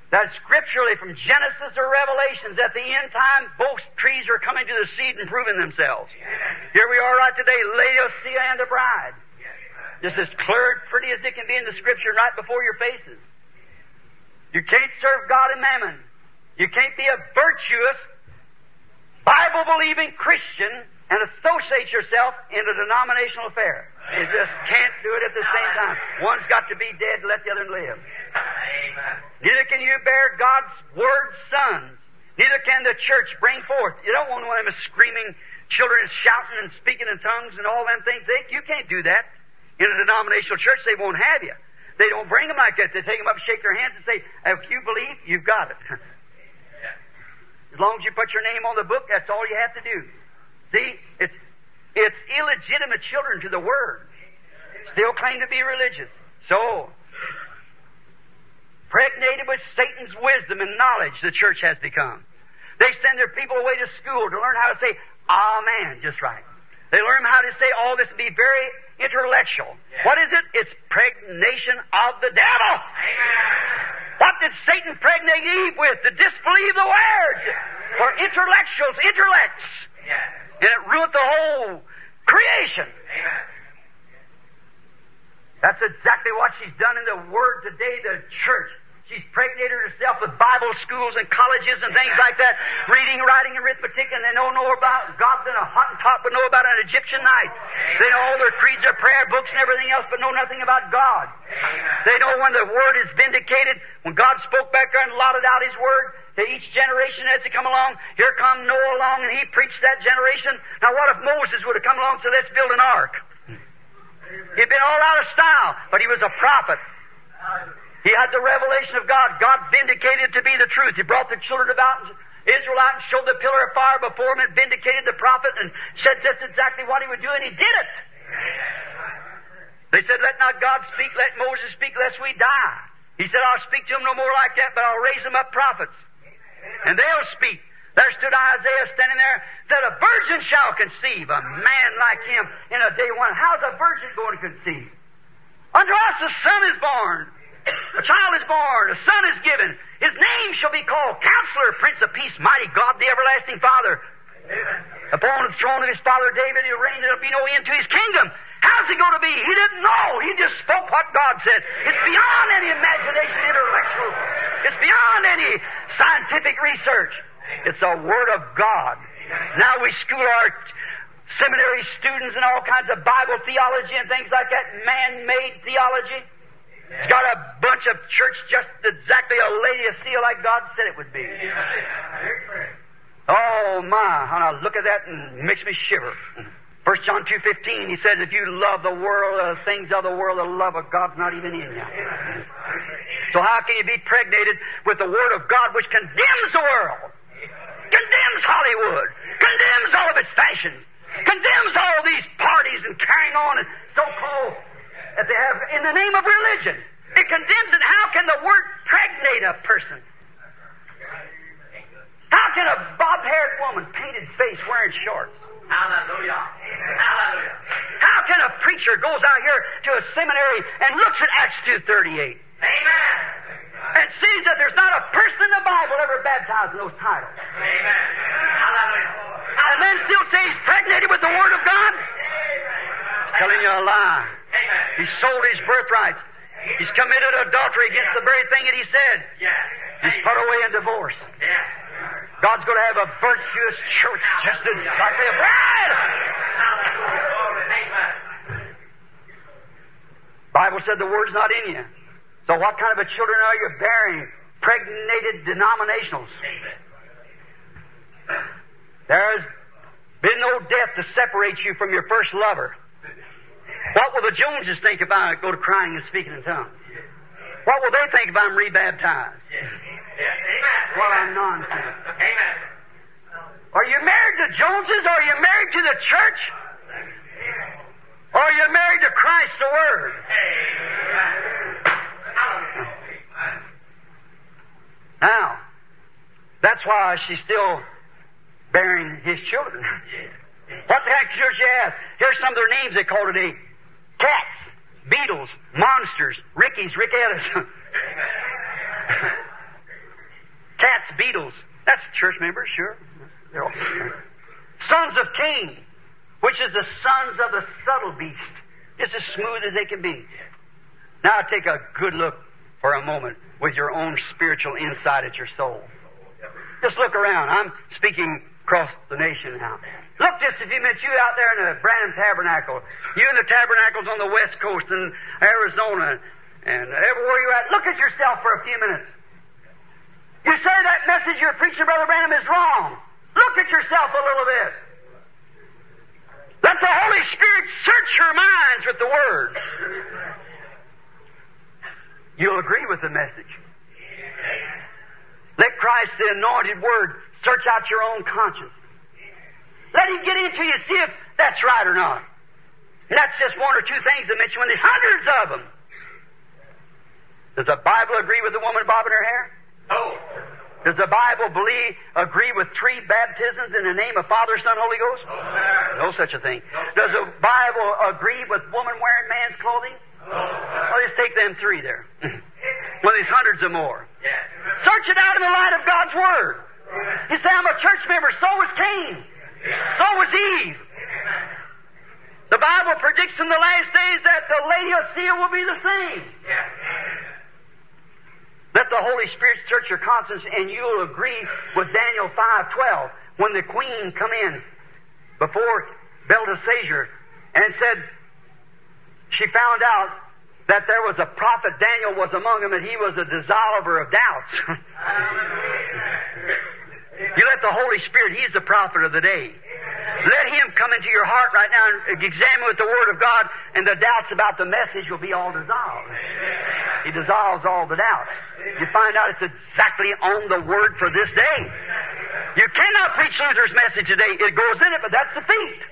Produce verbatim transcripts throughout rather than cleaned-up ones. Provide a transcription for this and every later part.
that scripturally from Genesis to Revelations at the end time, both trees are coming to the seed and proving themselves. Here we are right today, Laodicea and the bride. Just as clear, pretty as it can be in the Scripture right before your faces. You can't serve God and mammon. You can't be a virtuous, Bible-believing Christian and associate yourself in a denominational affair. You just can't do it at the same time. One's got to be dead to let the other live. Neither can you bear God's Word sons. Neither can the church bring forth. You don't want one of them screaming children shouting and speaking in tongues and all them things. They, you can't do that. In a denominational church, they won't have you. They don't bring them like that. They take them up, shake their hands, and say, if you believe, you've got it. As long as you put your name on the book, that's all you have to do. See, it's it's illegitimate children to the Word. Still claim to be religious. So, pregnated with Satan's wisdom and knowledge, the church has become. They send their people away to school to learn how to say, Amen, just right. They learn how to say all this and be very intellectual. Yeah. What is it? It's pregnation of the devil. Amen. What did Satan pregnate Eve with? To disbelieve the Word. Yeah. For intellectuals, intellects. Yeah. And it ruined the whole creation. Amen. That's exactly what she's done in the Word today, the church. She's pregnated herself with Bible schools and colleges and things like that, reading, writing, and arithmetic, and they don't know about God's in a Hottentot, but know about an Egyptian night. They know all their creeds, their prayer books, and everything else, but know nothing about God. They know when the Word is vindicated, when God spoke back there and lotted out His Word, to each generation as they come along, here come Noah along, and he preached that generation. Now what if Moses would have come along and said, let's build an ark? He'd been all out of style, but he was a prophet. He had the revelation of God. God vindicated to be the truth. He brought the children about Israel out and showed the pillar of fire before him and vindicated the prophet and said just exactly what he would do, and he did it. They said, let not God speak, let Moses speak, lest we die. He said, I'll speak to him no more like that, but I'll raise them up prophets. And they'll speak. There stood Isaiah standing there, said, a virgin shall conceive, a man like him in a day one. How's a virgin going to conceive? Unto us a son is born. A child is born, a son is given. His name shall be called Counselor, Prince of Peace, Mighty God, the Everlasting Father. Amen. Upon the throne of his father David, he'll reign, there'll be no end to his kingdom. How's he going to be? He didn't know. He just spoke what God said. It's beyond any imagination, intellectual. It's beyond any scientific research. It's the Word of God. Now we school our seminary students in all kinds of Bible theology and things like that, man-made theology. It's got a bunch of church just exactly a Laodicea like God said it would be. Oh, my. When I look at that, and it makes me shiver. First John two fifteen, he says, if you love the world, the things of the world, the love of God's not even in you. So how can you be pregnated with the Word of God which condemns the world? Condemns Hollywood. Condemns all of its fashions. Condemns all these parties and carrying on and so-called that they have in the name of religion. It condemns it. How can the Word pregnate a person? How can a bob-haired woman, painted face, wearing shorts? Hallelujah. Hallelujah. How can a preacher goes out here to a seminary and looks at Acts two thirty-eight? Amen. And sees that there's not a person in the Bible ever baptized in those titles. Amen. Hallelujah. And then still say he's pregnated with the Word of God? He's telling you a lie. He sold his birthrights. He's committed adultery against the very thing that he said. He's put away in divorce. God's going to have a virtuous church just as like a bride. Bible said the Word's not in you. So what kind of a children are you bearing? Pregnated denominationals. There's been no death to separate you from your first lover. What will the Joneses think if I go to crying and speaking in tongues? What will they think if I'm rebaptized? What a nonsense. Amen. Are you married to Joneses, or are you married to the church? Or are you married to Christ the Word? Now, that's why she's still bearing his children. What the heck should you ask? Here's some of their names they call today. Cats, Beatles, Monsters, Rickies, Rick Ellis. That's Beatles. That's church members, sure. They're all sons of Cain, which is the sons of the subtle beast. Just as smooth as they can be. Now take a good look for a moment with your own spiritual insight at your soul. Just look around. I'm speaking across the nation now. Look just a few minutes, you out there in the Branham Tabernacle, you in the tabernacles on the West Coast in Arizona, and everywhere you're at, look at yourself for a few minutes. You say that message you're preaching, Brother Branham, is wrong. Look at yourself a little bit. Let the Holy Spirit search your minds with the Word. You'll agree with the message. Let Christ, the anointed Word, search out your own conscience. Let Him get into you, see if that's right or not. And that's just one or two things I mentioned when there's hundreds of them. Does the Bible agree with the woman bobbing her hair? No. Does the Bible believe, agree with three baptisms in the name of Father, Son, Holy Ghost? No, no such a thing. No, does the Bible agree with woman wearing man's clothing? No. Well, just take them three there. Well, there's hundreds of more. Yeah. Search it out in the light of God's Word. You say, I'm a church member. So was Cain. So was Eve. The Bible predicts in the last days that the Laodicea will be the same. Let the Holy Spirit search your conscience, and you'll agree with Daniel five twelve when the queen come in before Belteshazzar and said she found out that there was a prophet, Daniel was among them, and he was a dissolver of doubts. You let the Holy Spirit, He's the prophet of the day. Let Him come into your heart right now and examine with the Word of God, and the doubts about the message will be all dissolved. He dissolves all the doubts. You find out it's exactly on the Word for this day. You cannot preach Luther's message today. It goes in it, but that's the feast.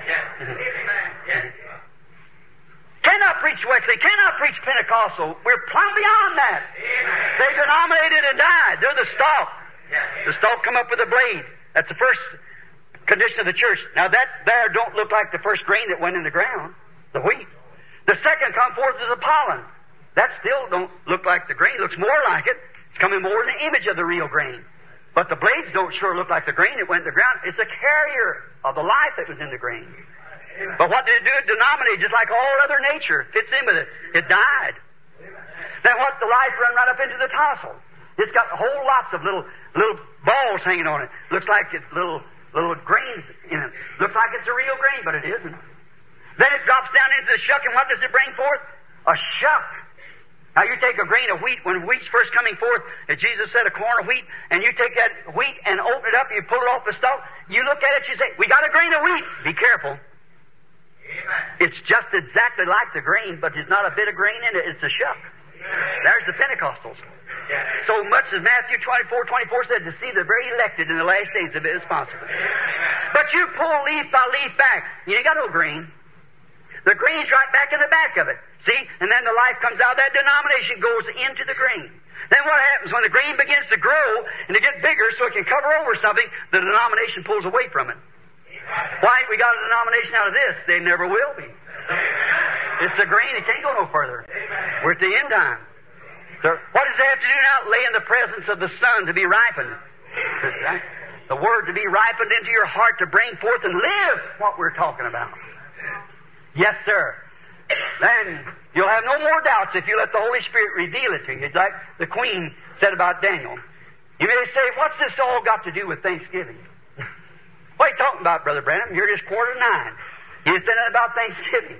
Cannot preach Wesley, cannot preach Pentecostal. We're plumb beyond that. They denominated and died. They're the stalk. The stalk come up with a blade. That's the first condition of the church. Now that there don't look like the first grain that went in the ground, the wheat. The second come forth as a pollen. That still don't look like the grain. It looks more like it. It's coming more in the image of the real grain. But the blades don't sure look like the grain that went in the ground. It's a carrier of the life that was in the grain. But what did it do? It denominated just like all other nature. Fits in with it. It died. Then what? The life run right up into the tassel. It's got whole lots of little little balls hanging on it. Looks like it's little little grains in it. Looks like it's a real grain, but it isn't. Then it drops down into the shuck, and what does it bring forth? A shuck. Now you take a grain of wheat, when wheat's first coming forth, as Jesus said, a corn of wheat, and you take that wheat and open it up, you pull it off the stalk, you look at it, you say, we got a grain of wheat. Be careful. Amen. It's just exactly like the grain, but there's not a bit of grain in it. It's a shuck. There's the Pentecostals. So much as Matthew twenty-four twenty-four said, to see the very elected in the last days of it is possible. But you pull leaf by leaf back, you ain't got no grain. The grain's right back in the back of it. See? And then the life comes out, that denomination goes into the grain. Then what happens? When the grain begins to grow and to get bigger so it can cover over something, the denomination pulls away from it. Why ain't we got a denomination out of this? They never will be. It's a grain, it can't go no further. We're at the end time. So what does it have to do now? Lay in the presence of the Son to be ripened. The Word to be ripened into your heart to bring forth and live what we're talking about. Yes, sir. Then you'll have no more doubts if you let the Holy Spirit reveal it to you. Like the Queen said about Daniel. You may say, what's this all got to do with Thanksgiving? What are you talking about, Brother Branham? You're just quarter to nine. You said that about Thanksgiving.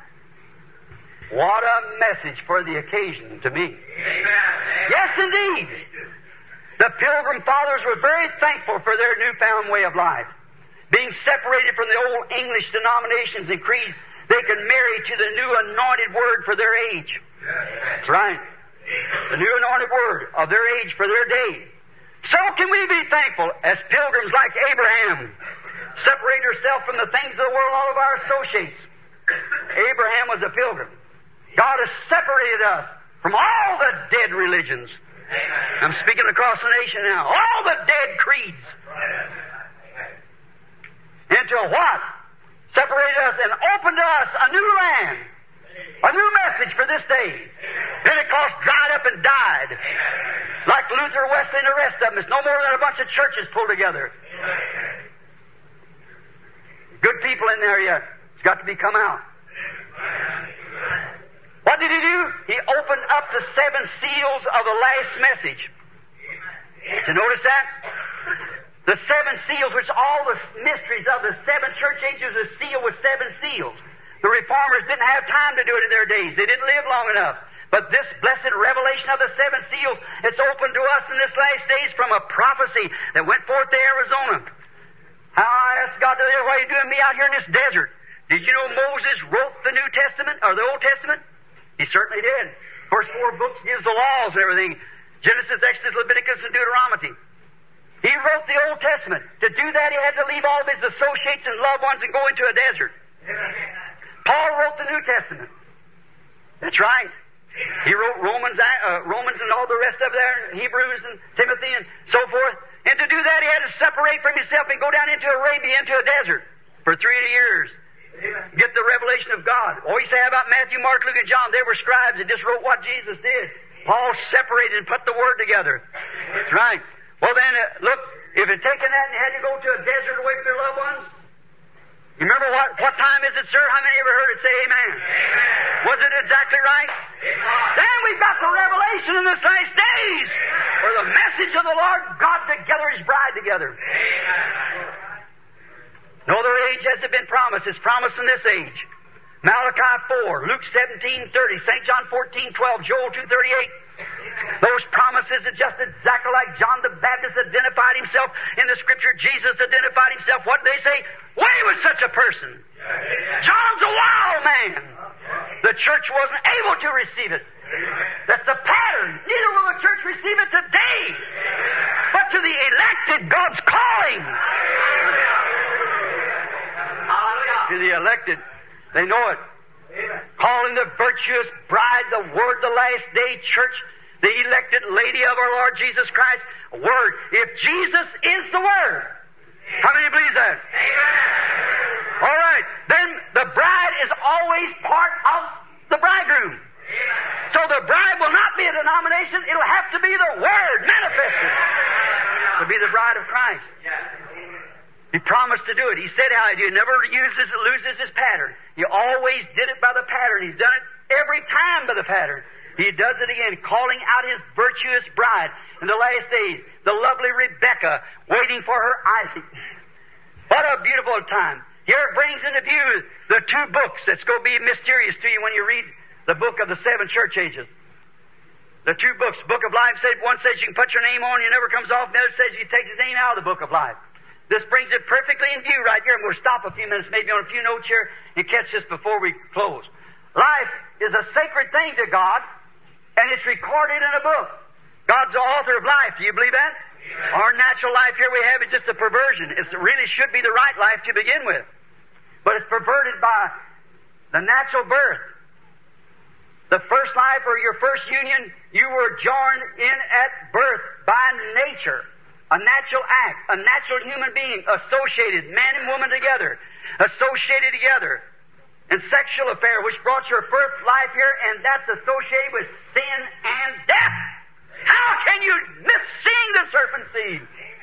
What a message for the occasion to me. Amen. Yes, indeed. The Pilgrim Fathers were very thankful for their newfound way of life. Being separated from the old English denominations and creeds, they could marry to the new anointed Word for their age. That's right. The new anointed Word of their age for their day. So can we be thankful as pilgrims like Abraham. Separate ourselves from the things of the world, all of our associates. Abraham was a pilgrim. God has separated us from all the dead religions. I'm speaking across the nation now. All the dead creeds. Into what? Separated us and opened to us a new land. A new message for this day. Pentecost dried up and died. Like Luther, Wesley, and the rest of them. It's no more than a bunch of churches pulled together. Good people in there yet. It's got to be come out. What did he do? He opened up the seven seals of the last message. Did you notice that? The seven seals, which all the mysteries of the seven church ages are sealed with seven seals. The Reformers didn't have time to do it in their days. They didn't live long enough. But this blessed revelation of the seven seals, it's open to us in this last days from a prophecy that went forth to Arizona. How I asked God to say, why are you doing me out here in this desert? Did you know Moses wrote the New Testament, or the Old Testament? He certainly did. First four books gives the laws and everything. Genesis, Exodus, Leviticus, and Deuteronomy. He wrote the Old Testament. To do that, he had to leave all of his associates and loved ones and go into a desert. Paul wrote the New Testament. That's right. He wrote Romans, uh, Romans and all the rest of there, Hebrews and Timothy and so forth. And to do that, he had to separate from himself and go down into Arabia, into a desert, for three years. Get the revelation of God. Oh, you say about Matthew, Mark, Luke, and John? They were scribes that just wrote what Jesus did. Paul separated and put the Word together. That's right. Well then, uh, look, if it taken that and had to go to a desert away from their loved ones, you remember what, what time is it, sir? How many ever heard it say amen? Amen. Was it exactly right? Amen. Then we've got the revelation in this last days, where the message of the Lord God together His bride together. Amen. No other age has it been promised. It's promised in this age. Malachi four, Luke seventeen thirty, Saint John fourteen twelve, Joel two thirty-eight. Those promises are just exactly like John the Baptist identified himself in the Scripture. Jesus identified himself. What did they say? Way with such a person. John's a wild man. The church wasn't able to receive it. That's the pattern. Neither will the church receive it today. But to the elected, God's calling. To the elected, they know it. Calling the virtuous bride, the Word, the last day church, the elected lady of our Lord Jesus Christ. Word. If Jesus is the Word, how many believe that? Amen. All right. Then the bride is always part of the bridegroom. Amen. So the bride will not be a denomination. It'll have to be the Word manifested to be the bride of Christ. He promised to do it. He said how he did. He never uses, loses his pattern. He always did it by the pattern. He's done it every time by the pattern. He does it again, calling out His virtuous bride in the last days, the lovely Rebecca, waiting for her Isaac. What a beautiful time. Here it brings into view the two books that's going to be mysterious to you when you read the book of the seven church ages. The two books. Book of Life said, one says you can put your name on, it never comes off. The other says you take his name out of the book of life. This brings it perfectly in view right here. I'm going to stop a few minutes, maybe on a few notes here, and catch this before we close. Life is a sacred thing to God, and it's recorded in a book. God's the author of life. Do you believe that? Amen. Our natural life here we have is just a perversion. It really should be the right life to begin with. But it's perverted by the natural birth. The first life or your first union, you were joined in at birth by nature. A natural act, a natural human being, associated, man and woman together, associated together. And sexual affair, which brought your first life here, and that's associated with sin and death. How can you miss seeing the serpent seed?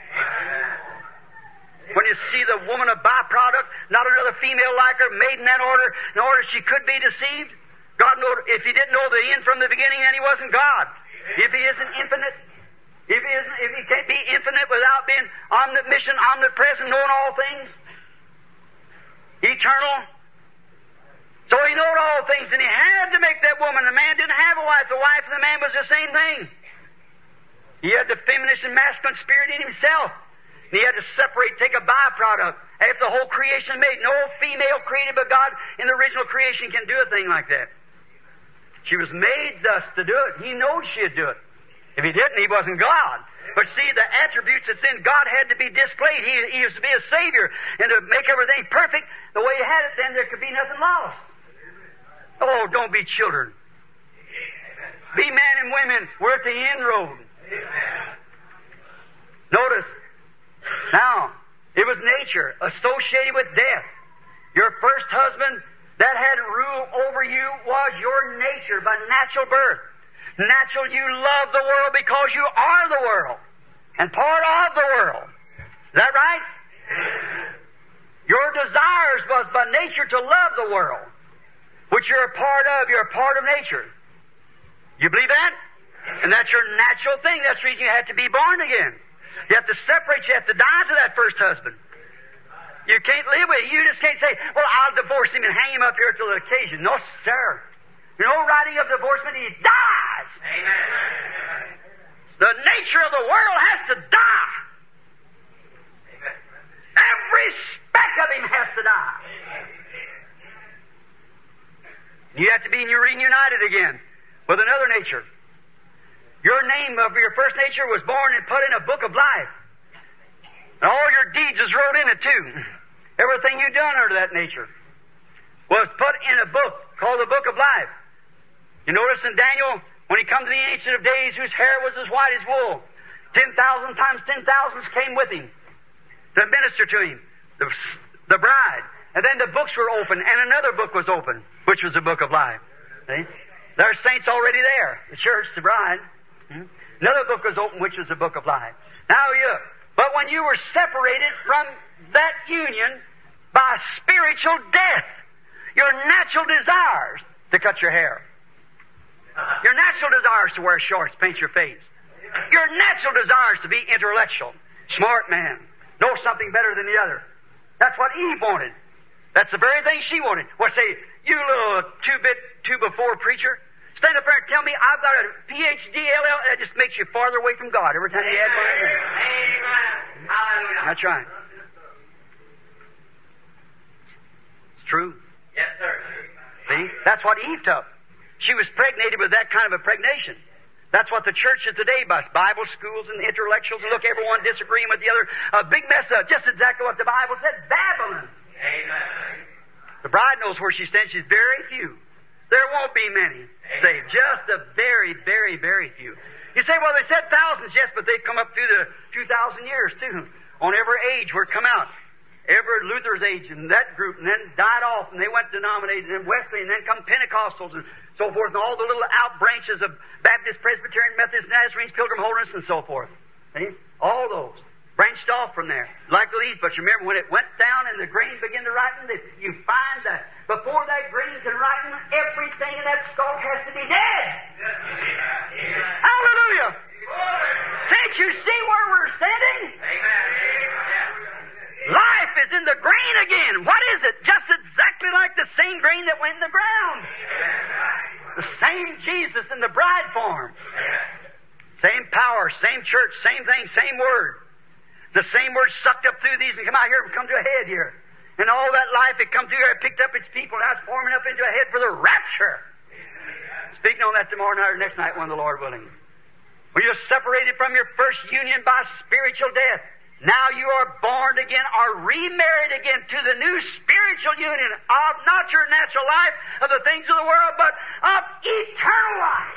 When you see the woman a byproduct, not another female like her, made in that order, in order she could be deceived. God knew, if He didn't know the end from the beginning, then He wasn't God. If He isn't infinite, if He isn't, if He can't be infinite without being omniscient, omnipresent, knowing all things, eternal. So He knowed all things, and He had to make that woman. The man didn't have a wife. The wife and the man was the same thing. He had the feminine and masculine spirit in himself. And He had to separate, take a byproduct. After the whole creation made, no female created but God in the original creation can do a thing like that. She was made thus to do it. He knowed she'd do it. If He didn't, He wasn't God. But see, the attributes that's in God had to be displayed. He, he was to be a Savior. And to make everything perfect the way He had it, then there could be nothing lost. Oh, don't be children. Be men and women. We're at the inroad. Notice, now, it was nature associated with death. Your first husband that had rule over you was your nature by natural birth. Natural, you love the world because you are the world and part of the world. Is that right? Your desires was by nature to love the world, which you're a part of. You're a part of nature. You believe that? And that's your natural thing. That's the reason you have to be born again. You have to separate. You have to die to that first husband. You can't live with it. You just can't say, well, I'll divorce him and hang him up here till the occasion. No, sir. There's no writing of divorcement. He dies. Amen. The nature of the world has to die. Amen. Every speck of him has to die. You have to be reunited again with another nature. Your name of your first nature was born and put in a book of life. And all your deeds is wrote in it too. Everything you done under that nature was put in a book called the Book of Life. You notice in Daniel, when he comes to the Ancient of Days, whose hair was as white as wool, ten thousand times ten thousands came with him to minister to him, the, the bride. And then the books were open, and another book was open, which was the Book of Life. See? There are saints already there, the church, the bride. Hmm? Another book was open, which was the Book of Life. Now you, but when you were separated from that union by spiritual death, your natural desires to cut your hair, your natural desires to wear shorts, paint your face, your natural desires to be intellectual, smart man, know something better than the other. That's what Eve wanted. That's the very thing she wanted. Well, say, you little two-bit, two-before preacher, stand up there and tell me I've got a P H D, L L, that just makes you farther away from God every time you add one. Amen. Hallelujah. That's right. It's true. Yes, sir. See? That's what Eve took. She was pregnated with that kind of a pregnation. That's what the church is today, by Bible schools and intellectuals, and look, everyone disagreeing with the other. A big mess up. Just exactly what the Bible said. Babylon. Amen. The bride knows where she stands. She's very few. There won't be many saved. Just a very, very, very few. You say, well, they said thousands. Yes, but they've come up through the two thousand years, too. On every age where it come out. Every Luther's age and that group, and then died off, and they went denominated, and then Wesley, and then come Pentecostals, and so forth, and all the little out branches of Baptist, Presbyterian, Methodist, Nazarenes, Pilgrim Holiness, and so forth. See? All those branched off from there, like the leaves. But you remember when it went down and the grain began to ripen, that you find that before that grain can ripen, everything in that stalk has to be dead. Amen. Hallelujah! Can't you see where we're standing? Amen. Life is in the grain again. What is it? Just exactly like the same grain that went in the ground. The same Jesus in the bride form. Same power, same church, same thing, same word. The same word sucked up through these and come out here and come to a head here. And all that life it come through here, it picked up its people, now it's forming up into a head for the rapture. Speaking on that tomorrow night or next night, when the Lord willing. When you're separated from your first union by spiritual death, now you are born again, are remarried again to the new spiritual union of not your natural life, of the things of the world, but of eternal life.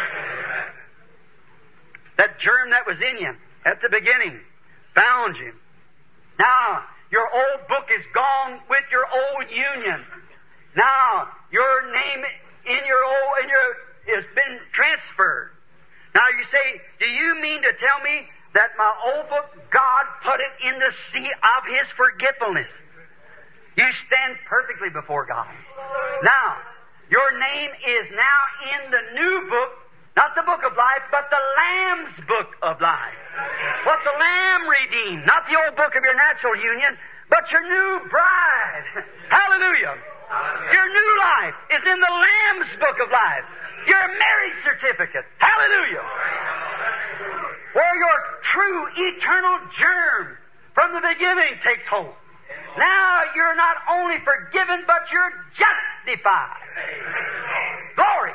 That germ that was in you at the beginning found you. Now, your old book is gone with your old union. Now, your name in your old, in your, has been transferred. Now you say, do you mean to tell me that my old book, God put it in the sea of His forgetfulness? You stand perfectly before God. Now, your name is now in the new book, not the book of life, but the Lamb's book of life. What the Lamb redeemed, not the old book of your natural union, but your new bride. Hallelujah. Hallelujah. Your new life is in the Lamb's book of life. Your marriage certificate. Hallelujah. Where your true eternal germ from the beginning takes hold. Now you're not only forgiven, but you're justified. Glory.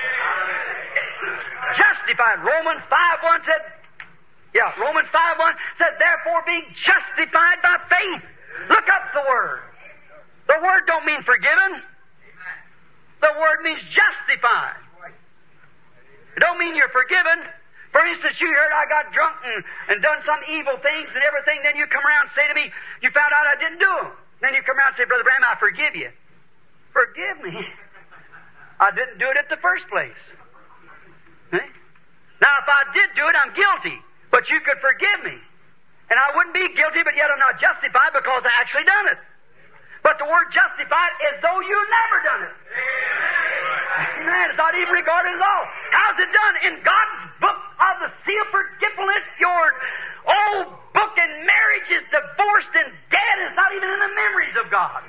Justified. Romans five one said, yeah, Romans five one said, therefore being justified by faith. Look up the word. The word don't mean forgiven. The word means justified. It don't mean you're forgiven. For instance, you heard I got drunk and, and done some evil things and everything, then you come around and say to me, you found out I didn't do them. Then you come around and say, Brother Branham, I forgive you. Forgive me? I didn't do it at the first place. Eh? Now, if I did do it, I'm guilty. But you could forgive me. And I wouldn't be guilty, but yet I'm not justified because I actually done it. But the word justified is though you never done it. Amen. It's not even regarded at all. How's it done? In God's book of the seal of forgetfulness, your old book in marriage is divorced and dead. It's not even in the memories of God.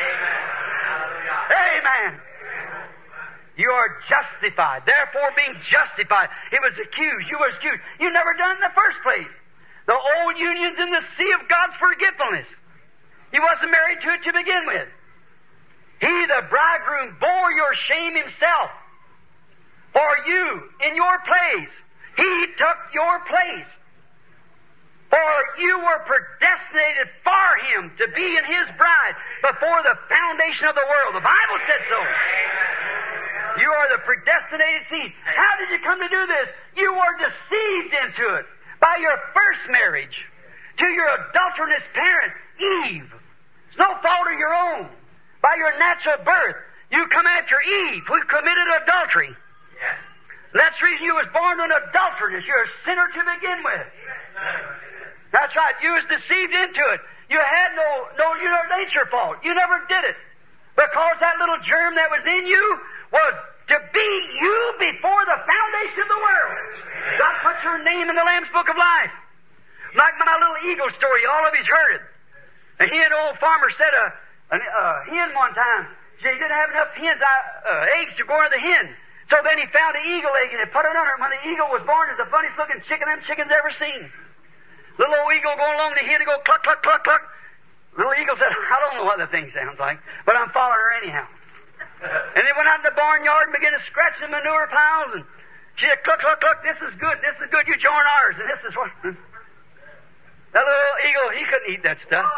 Amen. Amen. You are justified. Therefore, being justified, it was accused. You was accused. You never done it in the first place. The old union's in the sea of God's forgetfulness. He wasn't married to it to begin with. He, the bridegroom, bore your shame himself for you in your place. He took your place. For you were predestinated for him to be in his bride before the foundation of the world. The Bible said so. You are the predestinated seed. How did you come to do this? You were deceived into it by your first marriage to your adulterous parent, Eve. It's no fault of your own. By your natural birth, you come after Eve, who committed adultery. Yes. That's the reason you was born an adulteress. You're a sinner to begin with. That's right. You was deceived into it. You had no, no, you know, it ain't your fault. You never did it. Because that little germ that was in you was to be you before the foundation of the world. God put your name in the Lamb's Book of Life. Like my little eagle story, all of you's heard it. And he and old farmer said a, a, a hen one time. He didn't have enough hens, uh, eggs to go into the hen. So then he found an eagle egg and he put it under it. When the eagle was born, it's the funniest looking chicken them chickens ever seen. Little old eagle going along the hen, go cluck, cluck, cluck, cluck. Little eagle said, I don't know what the thing sounds like, but I'm following her anyhow. And they went out in the barnyard and began to scratch the manure piles, and she said, cluck, cluck, cluck, this is good, this is good, you join ours, and this is what... That little eagle, he couldn't eat that stuff.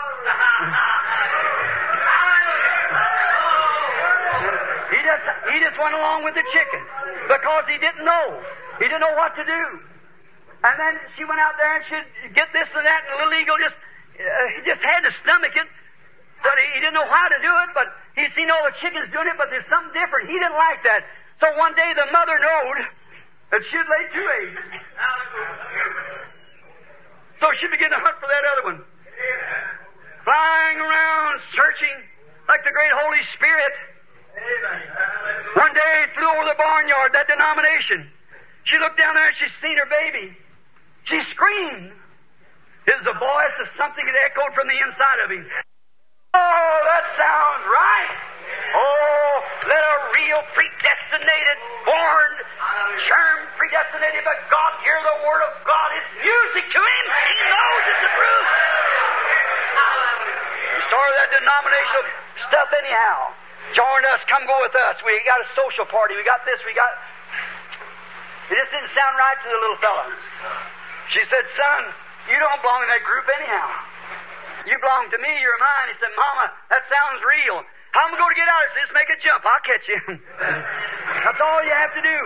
he just he just went along with the chicken because he didn't know. He didn't know what to do. And then she went out there and she'd get this and that, and the little eagle just uh, he just had to stomach it. But he, he didn't know how to do it, but he'd seen all the chickens doing it, but there's something different. He didn't like that. So one day the mother knowed that she'd lay two eggs. So she began to hunt for that other one. Flying around, searching like the great Holy Spirit. One day it flew over the barnyard, that denomination. She looked down there and she seen her baby. She screamed. It was a voice of something that echoed from the inside of him. Oh, that sounds right. Oh, let a real predestinated, born, germ predestinated, but God hear the Word of God. It's music to him. He knows it's the truth. He started that denominational stuff anyhow. Join us, come go with us. We got a social party. We got this, we got... It just didn't sound right to the little fella. She said, son, you don't belong in that group anyhow. You belong to me, you're mine. He said, Mama, that sounds real. How am I going to get out of this? Just make a jump. I'll catch you. That's all you have to do.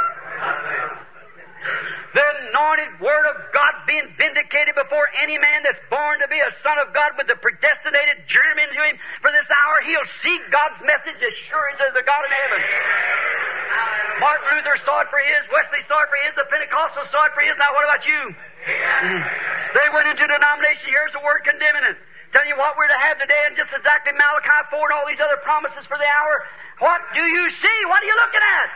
The anointed Word of God being vindicated before any man that's born to be a son of God with the predestinated germ into him. For this hour, he'll see God's message as sure as there's a God in heaven. Martin Luther saw it for his, Wesley saw it for his, the Pentecostals saw it for his. Now what about you? They went into denomination. Here's the Word condemning it. Telling you what we're to have today, and just exactly Malachi four and all these other promises for the hour. What do you see? What are you looking at?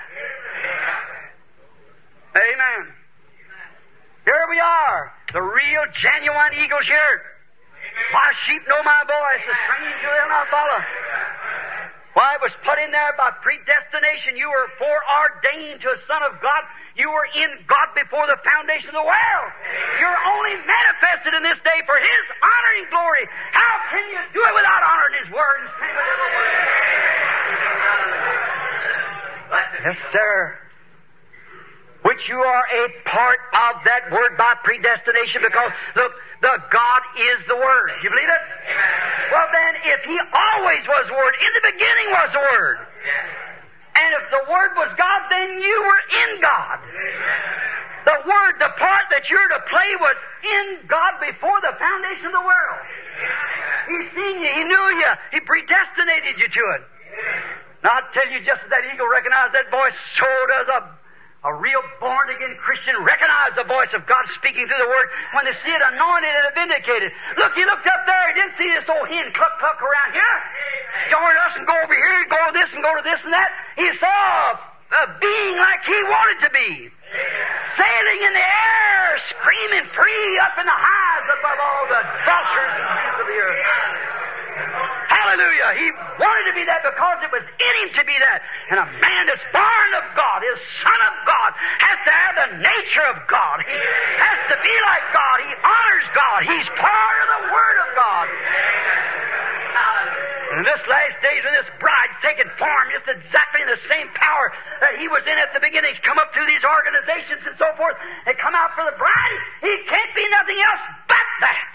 Amen. Here we are. The real, genuine eagle's here. My sheep know my voice. The stranger will not follow. Why, it was put in there by predestination. You were foreordained to a Son of God. You were in God before the foundation of the world. You're only manifested in this day for His honor and glory. How can you do it without honoring His Word and saying it every word? Yes, sir. Which you are a part of that Word by predestination, because look, the God is the Word. You believe it? Well then, if He always was the Word, in the beginning was the Word. And if the Word was God, then you were in God. The Word, the part that you're to play, was in God before the foundation of the world. He's seen you. He knew you. He predestinated you to it. Now I tell you, just as that eagle recognized that voice, so does a A real born-again Christian recognize the voice of God speaking through the Word when they see it anointed and vindicated. Look, he looked up there. He didn't see this old hen cluck-cluck around here. Join us and go over here, go to this and go to this and that. He saw a being like he wanted to be. Sailing in the air, screaming free up in the highs above all the vultures and beasts of the earth. Hallelujah. He wanted to be that because it was in him to be that. And a man that's born of God, is son of God, has to have the nature of God. He has to be like God. He honors God. He's part of the Word of God. And in this last days when this bride's taken form just exactly in the same power that he was in at the beginning, he's come up through these organizations and so forth, and come out for the bride, he can't be nothing else but that.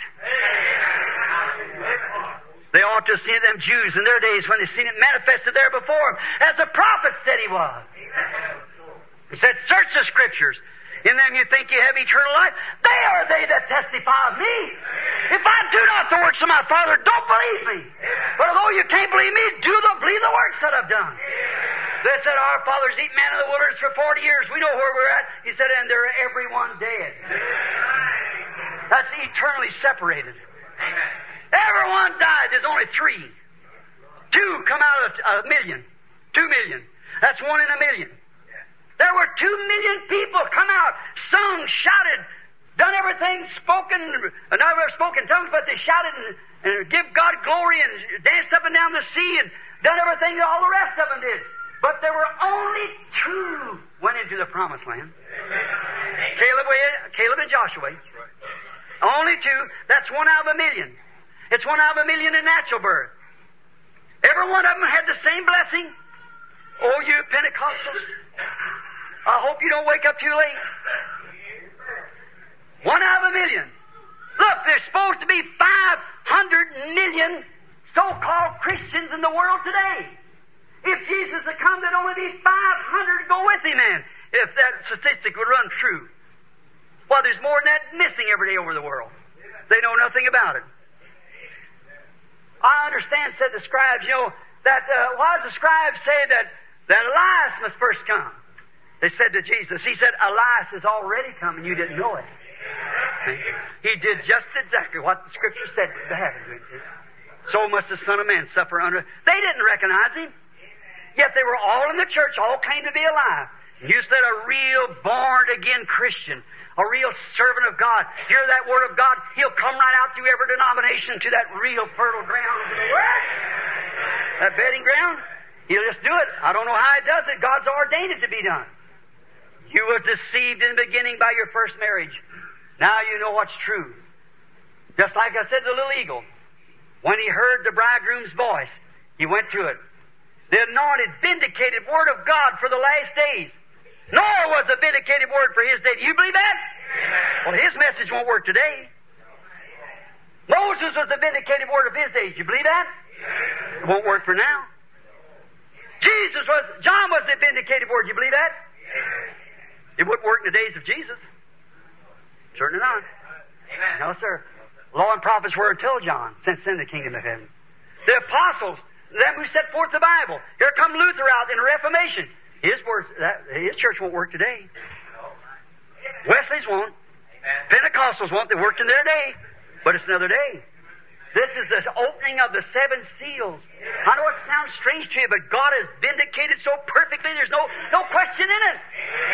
They ought to have seen them Jews in their days when they seen it manifested there before them, as the prophet said he was. He said, search the Scriptures. In them you think you have eternal life. They are they that testify of me. If I do not the works of my Father, don't believe me. But although you can't believe me, do the, believe the works that I've done. They said, our fathers eat manna in the wilderness for forty years. We know where we're at. He said, and they're everyone dead. That's eternally separated. Everyone died. There's only three. Two come out of a million. Two million. That's one in a million. There were two million people come out, sung, shouted, done everything, spoken, not ever spoken tongues, but they shouted and, and give God glory and danced up and down the sea and done everything that all the rest of them did. But there were only two went into the promised land. Caleb, Caleb and Joshua. Only two. That's one out of a million. It's one out of a million in natural birth. Every one of them had the same blessing. Oh, you Pentecostals, I hope you don't wake up too late. One out of a million. Look, there's supposed to be five hundred million so-called Christians in the world today. If Jesus had come, there'd only be five hundred to go with him, man, if that statistic would run true. Well, there's more than that missing every day over the world. They know nothing about it. I understand, said the scribes, you know, that, uh, why does the scribes say that, that Elias must first come? They said to Jesus, he said, Elias has already come and you didn't know it. See? He did just exactly what the Scripture said to happen to him. So must the Son of Man suffer under. They didn't recognize him. Yet they were all in the church, all claimed to be alive. You said a real born-again Christian, a real servant of God, hear that Word of God, he'll come right out through every denomination to that real fertile ground. That bedding ground, he'll just do it. I don't know how he does it. God's ordained it to be done. You were deceived in the beginning by your first marriage. Now you know what's true. Just like I said to the little eagle, when he heard the bridegroom's voice, he went to it. The anointed, vindicated Word of God for the last days. Noah was a vindicated word for his day. Do you believe that? Well, his message won't work today. Moses was the vindicated word of his days. Do you believe that? It won't work for now. Jesus was, John was the vindicated word. Do you believe that? It wouldn't work in the days of Jesus. Certainly not. No, sir. Law and prophets were until John, since then the kingdom of heaven. The apostles, them who set forth the Bible. Here come Luther out in the Reformation. His words, that, his church won't work today. Wesley's won't. Pentecostals won't. They worked in their day, but it's another day. This is the opening of the seven seals. I know it sounds strange to you, but God has vindicated so perfectly. There's no no question in it.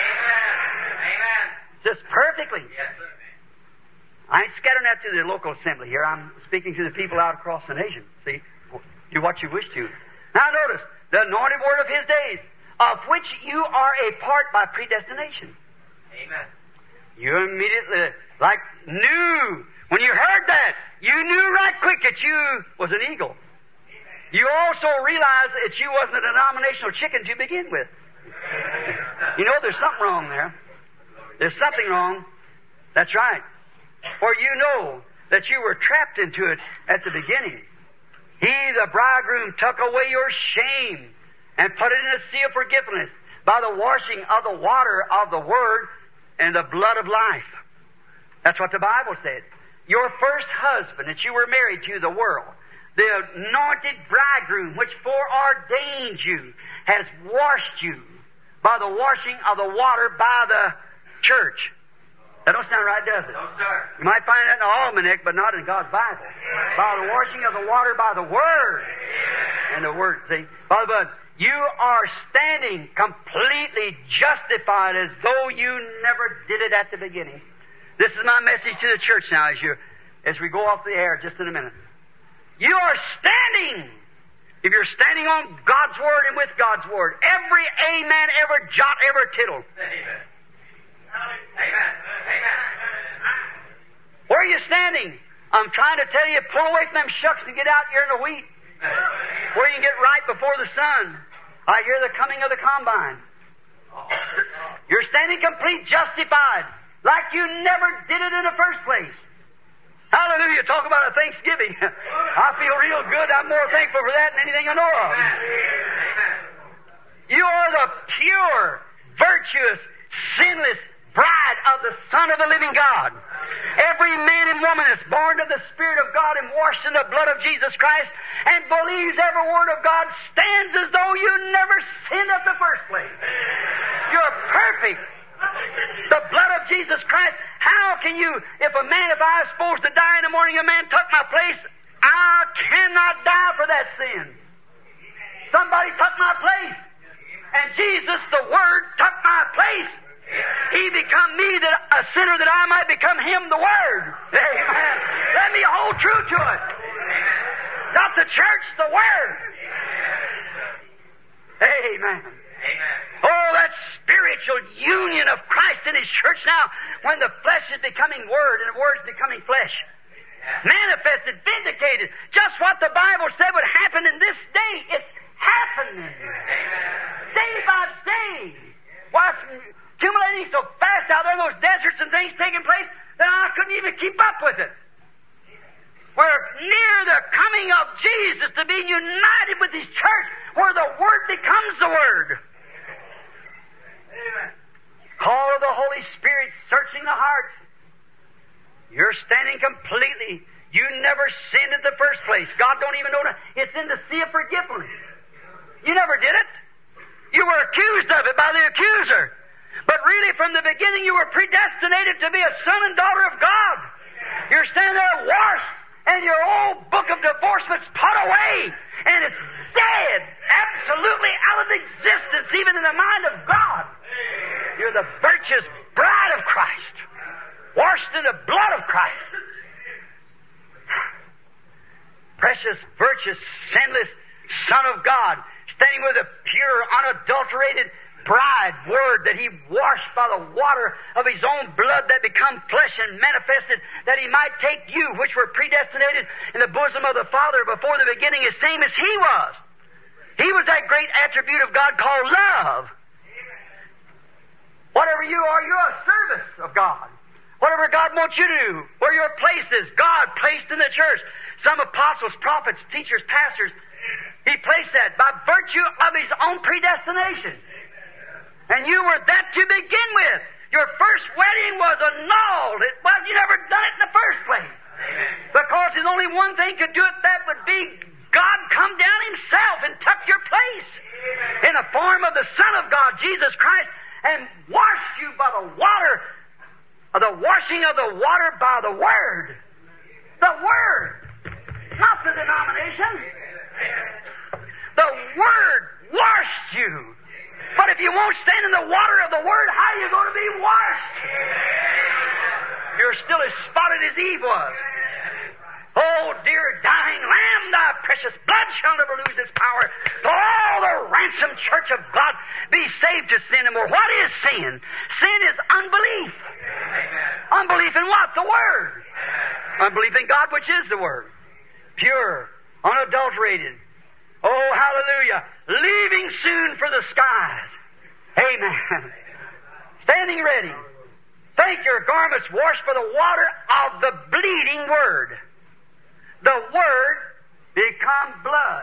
Amen. Just perfectly. Yes, sir. I ain't scattering that to the local assembly here. I'm speaking to the people out across the nation. See, do what you wish to. Now notice the anointed word of His days, of which you are a part by predestination. Amen. You immediately, like, knew, when you heard that, you knew right quick that you was an eagle. Amen. You also realized that you wasn't a denominational chicken to begin with. You know, there's something wrong there. There's something wrong. That's right. For you know that you were trapped into it at the beginning. He, the bridegroom, took away your shame and put it in a sea of forgiveness by the washing of the water of the Word and the blood of life. That's what the Bible said. Your first husband that you were married to, the world, the anointed bridegroom which foreordained you, has washed you by the washing of the water by the church. That don't sound right, does it? No, sir. You might find that in the almanac, but not in God's Bible. By the washing of the water by the Word. And the Word, see? By the blood. You are standing completely justified as though you never did it at the beginning. This is my message to the church now as you, as we go off the air just in a minute. You are standing. If you're standing on God's Word and with God's Word, every amen, every jot, every tittle. Amen. Amen. Amen. Where are you standing? I'm trying to tell you, pull away from them shucks and get out here in the wheat. Where you can get right before the sun. I hear the coming of the combine. You're standing complete justified, like you never did it in the first place. Hallelujah. Talk about a Thanksgiving. I feel real good. I'm more thankful for that than anything I know of. You are the pure, virtuous, sinless bride of the Son of the living God. Every man and woman that's born of the Spirit of God and washed in the blood of Jesus Christ and believes every word of God stands as though you never sinned at the first place. You're perfect. The blood of Jesus Christ. How can you, if a man, if I was supposed to die in the morning, a man took my place, I cannot die for that sin. Somebody took my place. And Jesus, the Word, took my place. He become me, that a sinner, that I might become Him, the Word. Amen. Let me hold true to it. Not the church, the Word. Amen. Oh, that spiritual union of Christ in His church now, when the flesh is becoming Word and the Word is becoming flesh. Manifested, vindicated. Just what the Bible said would happen in this day. It's happening. Day by day. Why, it's accumulating so fast out there in those deserts and things taking place that I couldn't even keep up with it. We're near the coming of Jesus, to be united with His church, where the Word becomes the Word. Amen. Call of the Holy Spirit searching the hearts. You're standing completely. You never sinned in the first place. God don't even know that. It's in the sea of forgiveness. You never did it. You were accused of it by the accuser. But really, from the beginning, you were predestinated to be a son and daughter of God. You're standing there washed, and your old book of divorcement's put away, and it's dead, absolutely out of existence, even in the mind of God. You're the virtuous bride of Christ, washed in the blood of Christ. Precious, virtuous, sinless Son of God, standing with a pure, unadulterated bride, Word, that He washed by the water of His own blood that become flesh and manifested, that He might take you, which were predestinated in the bosom of the Father before the beginning, as same as He was. He was that great attribute of God called love. Whatever you are, you're a service of God. Whatever God wants you to do, where your place is, God placed in the church. Some apostles, prophets, teachers, pastors, He placed that by virtue of His own predestination. And you were that to begin with. Your first wedding was annulled. It was, you never done it in the first place. Because there's only one thing could do it, that would be God come down Himself and took your place in the form of the Son of God, Jesus Christ, and washed you by the water, of the washing of the water by the Word. The Word, not the denomination. The Word washed you. But if you won't stand in the water of the Word, how are you going to be washed? You're still as spotted as Eve was. Oh, dear dying Lamb, thy precious blood shall never lose its power. For all the ransomed church of God be saved to sin no more. What is sin? Sin is unbelief. Unbelief in what? The Word. Unbelief in God, which is the Word. Pure, unadulterated. Oh, hallelujah. Leaving soon for the skies. Amen. Standing ready. Take your garments washed by the water of the bleeding Word. The Word become blood.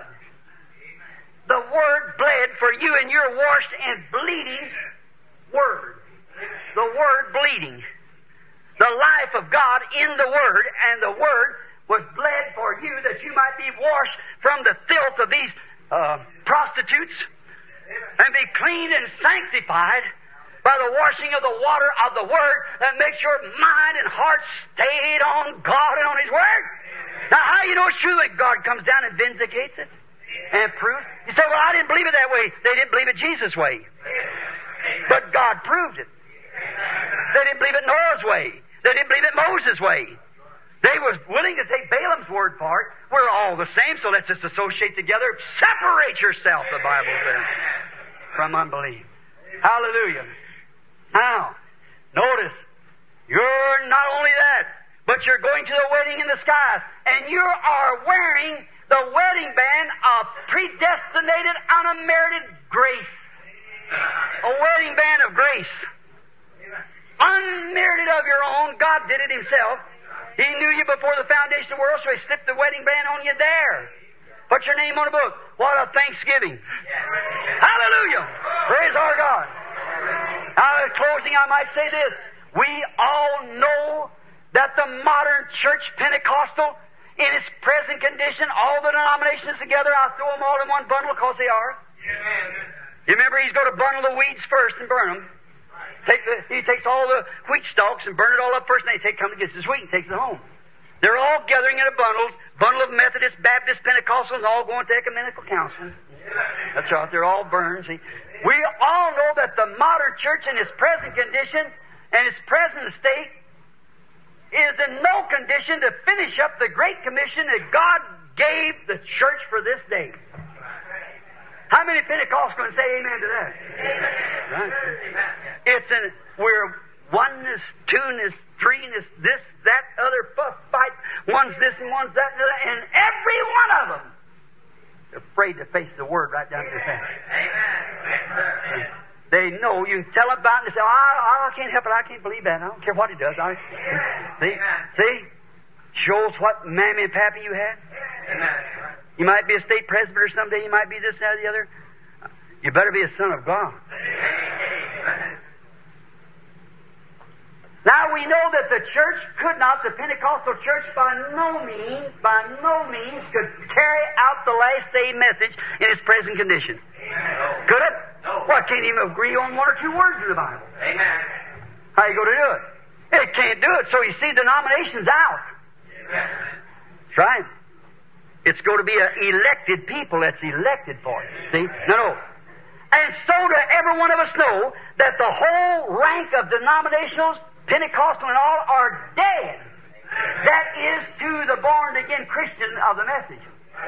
The Word bled for you, and you're washed in bleeding Word. The Word bleeding. The life of God in the Word, and the Word was bled for you, that you might be washed from the filth of these uh, prostitutes, and be cleaned and sanctified by the washing of the water of the Word that makes your mind and heart stayed on God and on His Word. Now, how you know it's true when God comes down and vindicates it and proves? You say, well, I didn't believe it that way. They didn't believe it Jesus' way. But God proved it. They didn't believe it Noah's way. They didn't believe it Moses' way. They was willing to take Balaam's word for it. We're all the same, so let's just associate together. Separate yourself, the Bible says, from unbelief. Hallelujah. Now, notice, you're not only that, but you're going to the wedding in the skies, and you are wearing the wedding band of predestinated, unmerited grace. A wedding band of grace. Unmerited of your own. God did it Himself. He knew you before the foundation of the world, so He slipped the wedding band on you there. Put your name on the book. What a thanksgiving. Hallelujah. Praise our God. Now, in closing, I might say this. We all know that the modern church Pentecostal, in its present condition, all the denominations together, I'll throw them all in one bundle because they are. You remember, he's going to bundle the weeds first and burn them. Take the, he takes all the wheat stalks and burn it all up first, and then he take, comes and gets his wheat and takes it home. They're all gathering in a bundle, bundle of Methodist, Baptist, Pentecostals, all going to ecumenical council. That's right, they're all burned. See, we all know that the modern church in its present condition and its present state is in no condition to finish up the great commission that God gave the church for this day. How many Pentecostals can say amen to that? Right. It's in, we're oneness, two-ness, three-ness, this, that, other, fuss, fight, one's this and one's that, and, other, and every one of them afraid to face the Word right down to the face. They know, you can tell about it and they say, oh, I, I can't help it, I can't believe that, I don't care what he does. I, see, see, shows what mammy and pappy you had. You might be a state presbyter someday, you might be this, that, or the other. You better be a son of God. Now we know that the church could not, the Pentecostal church by no means, by no means could carry out the last day message in its present condition. No. Could it? No. Well, it can't even agree on one or two words in the Bible. Amen. How are you going to do it? It can't do it, so you see denominations out. Amen. That's right. It's going to be an elected people that's elected for it. See? No, no. And so do every one of us know that the whole rank of denominationals, Pentecostal and all, are dead. That is to the born-again Christian of the message.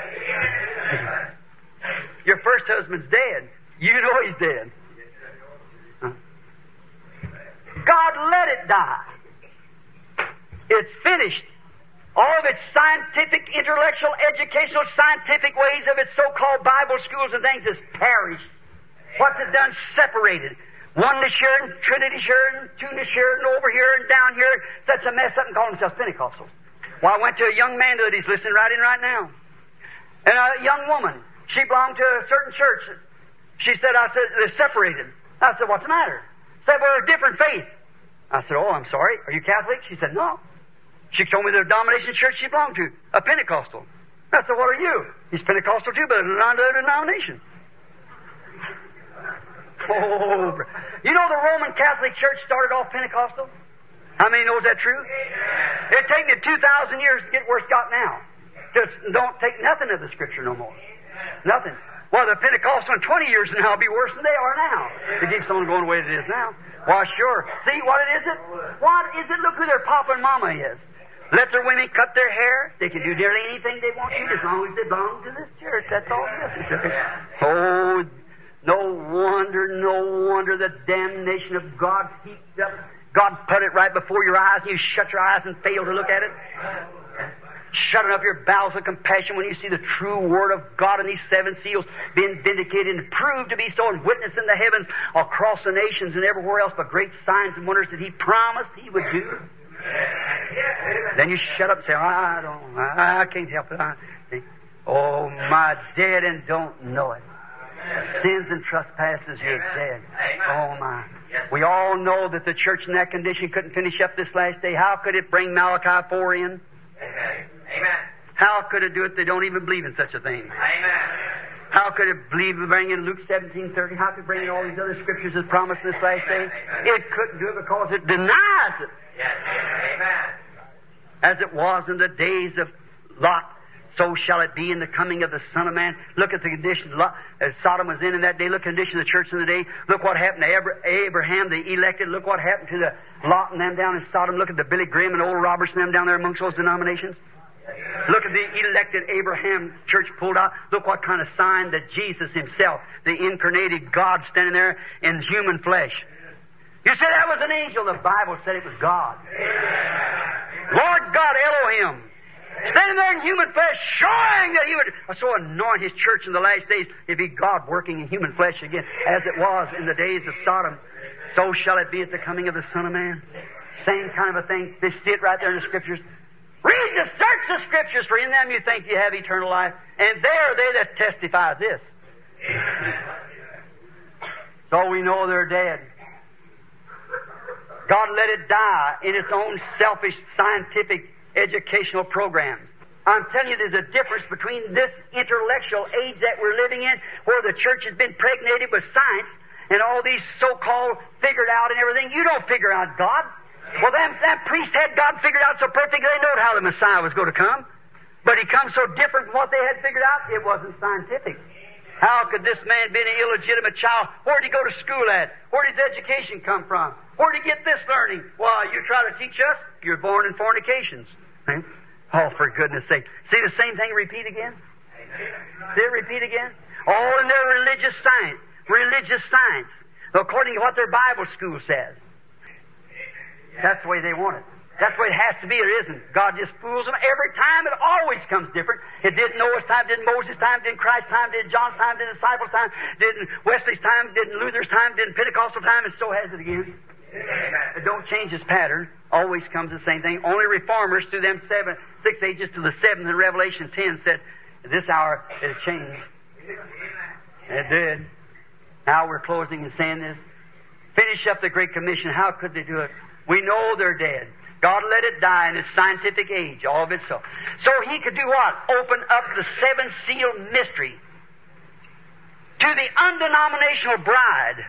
Your first husband's dead. You know he's dead. Huh? God let it die. It's finished. All of its scientific, intellectual, educational, scientific ways of its so-called Bible schools and things has perished. What's it done? Separated. Oneness here and Trinity here and two-ness here and over here and down here. Such a mess up and call themselves Pentecostals. Well, I went to a young man that he's listening right in right now. And a young woman. She belonged to a certain church. She said, I said, they're separated. I said, what's the matter? She said, we're a different faith. I said, oh, I'm sorry. Are you Catholic? She said, no. She told me the denomination church she belonged to, a Pentecostal. I said, what are you? He's Pentecostal too, but not a denomination. Oh, you know the Roman Catholic Church started off Pentecostal? How many knows that true? It taken it two thousand years to get where it's got now. Just don't take nothing of the Scripture no more. Nothing. Well, the Pentecostal in twenty years now will be worse than they are now. It keeps on going the way it is now. Well, sure. See, what it is it? What is it? Look who their papa and mama is. Let their women cut their hair. They can do nearly anything they want to as long as they belong to this church. That's all it is. Oh, no wonder, no wonder the damnation of God heaped up. God put it right before your eyes and you shut your eyes and fail to look at it. Shutting up your bowels of compassion when you see the true Word of God and these seven seals being vindicated and proved to be so and witnessed in the heavens across the nations and everywhere else by great signs and wonders that He promised He would do. Then you shut up and say, I don't, I, I can't help it. I, see? Oh, my dead and don't know it. Sins and trespasses, you're dead. Oh, my. We all know that the church in that condition couldn't finish up this last day. How could it bring Malachi four in? Amen. How could it do it? They don't even believe in such a thing. Amen. How could it believe we bring in Luke seventeen thirty? How could it bring in all these other scriptures as promised in this last day? It couldn't do it because it denies it. Yes. Amen. As it was in the days of Lot, so shall it be in the coming of the Son of Man. Look at the condition Lot, as Sodom was in in that day. Look at the condition of the church in the day. Look what happened to Abraham, the elected. Look what happened to the Lot and them down in Sodom. Look at the Billy Graham and Oral Roberts and them down there amongst those denominations. Look at the elected Abraham church pulled out. Look what kind of sign that Jesus himself, the incarnated God, standing there in human flesh. You said that was an angel. The Bible said it was God. Lord God, Elohim, standing there in human flesh, showing that He would so anoint His church in the last days. It'd be God working in human flesh again, as it was in the days of Sodom. So shall it be at the coming of the Son of Man. Same kind of a thing. They see it right there in the Scriptures. Read the search the Scriptures, for in them you think you have eternal life, and they are they that testify this. So we know they're dead. God let it die in its own selfish scientific educational programs. I'm telling you, there's a difference between this intellectual age that we're living in, where the church has been pregnated with science and all these so-called figured out and everything. You don't figure out God. Well, them, that priest had God figured out so perfectly they knowed how the Messiah was going to come. But He comes so different from what they had figured out, it wasn't scientific. How could this man be an illegitimate child? Where did he go to school at? Where did his education come from? Where did he get this learning? Well, you try to teach us, you're born in fornications. Right? Oh, for goodness sake. See the same thing repeat again? See it repeat again? All in their religious science. Religious science. According to what their Bible school says. That's the way they want it. That's the way it has to be, or isn't. God just fools them every time. It always comes different. It didn't Noah's time, didn't Moses' time, didn't Christ's time, didn't John's time, didn't disciples' time, didn't Wesley's time, didn't Luther's time, didn't Pentecostal time, and so has it again. It don't change its pattern. Always comes the same thing. Only reformers through them seven, six ages to the seventh in Revelation ten said, this hour it changed. It did. Now we're closing and saying this. Finish up the Great Commission. How could they do it? We know they're dead. God let it die in its scientific age, all of it so. So He could do what? Open up the seven-seal mystery to the undenominational bride.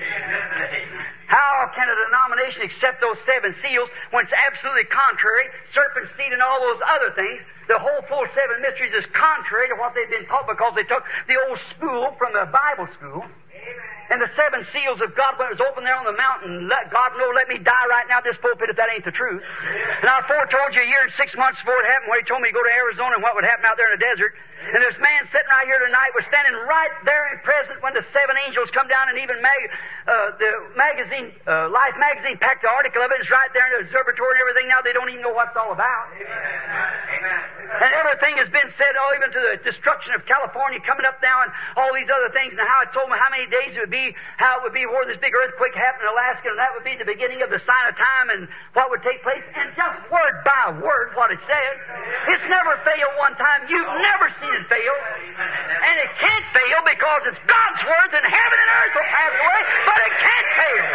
How can a denomination accept those seven seals when it's absolutely contrary, serpent seed and all those other things? The whole full seven mysteries is contrary to what they've been taught because they took the old school from the Bible school. And the seven seals of God, when it was open there on the mountain, let God know, let me die right now at this pulpit if that ain't the truth. And I foretold you a year and six months before it happened, where He told me to go to Arizona and what would happen out there in the desert. And this man sitting right here tonight was standing right there in present when the seven angels come down, and even mag, uh, the magazine, uh, Life magazine packed the article of it. It's right there in the observatory and everything. Now they don't even know what it's all about. Amen. And everything has been said, oh, even to the destruction of California coming up now and all these other things, and how it told me how many days it would be, how it would be where this big earthquake happened in Alaska, and that would be the beginning of the sign of time and what would take place, and just word by word what it said. It's never failed one time. You've never seen it fail. And it can't fail because it's God's word, and heaven and earth will pass away, but it can't fail.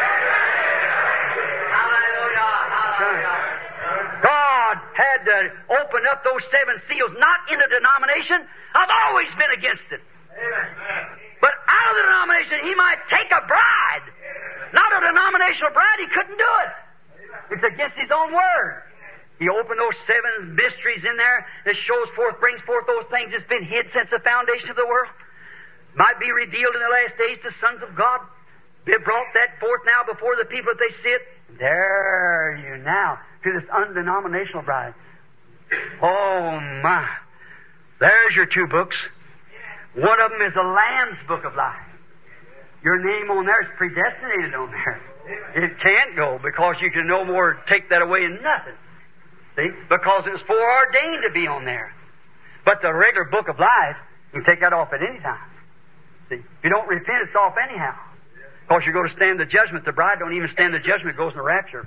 Hallelujah. Hallelujah. God had to open up those seven seals, not in a denomination. I've always been against it. But out of the denomination, He might take a bride. Not a denominational bride, He couldn't do it. It's against His own word. He opened those seven mysteries in there that shows forth, brings forth those things that's been hid since the foundation of the world. Might be revealed in the last days to sons of God. They brought that forth now before the people that they see it. There you now to this undenominational bride. Oh my. There's your two books. One of them is the Lamb's Book of Life. Your name on there is predestinated on there. It can't go because you can no more take that away in nothing. See? Because it was foreordained to be on there. But the regular Book of Life, you can take that off at any time. See? If you don't repent, it's off anyhow. Because you're going to stand the judgment. The bride don't even stand the judgment. It goes in the rapture.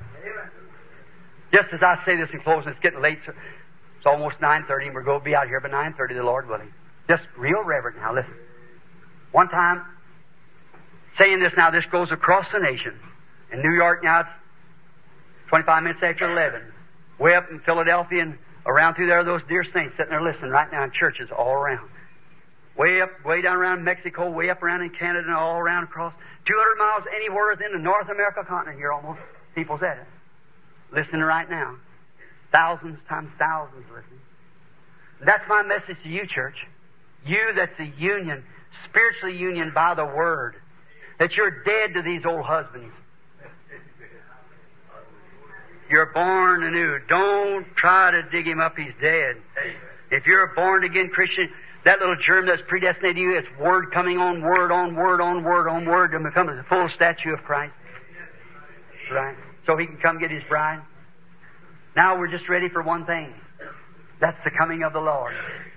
Just as I say this in closing, it's getting late. It's almost nine thirty, and we're going to be out here by nine thirty, the Lord willing. Just real reverent now. Listen. One time, saying this now, this goes across the nation. In New York now, it's twenty-five minutes after eleven. Way up in Philadelphia and around through there, those dear saints sitting there listening right now in churches all around. way up, way down around Mexico, way up around in Canada, and all around across two hundred miles anywhere within the North America continent here almost. People's at it. Listening right now. Thousands times thousands listening. That's my message to you, church. You that's a union, spiritually union by the Word. That you're dead to these old husbands. You're born anew. Don't try to dig him up. He's dead. If you're a born-again Christian, that little germ that's predestinated to you, it's Word coming on Word on Word on Word on Word to become the full statue of Christ. Right? So He can come get His bride. Now we're just ready for one thing. That's the coming of the Lord.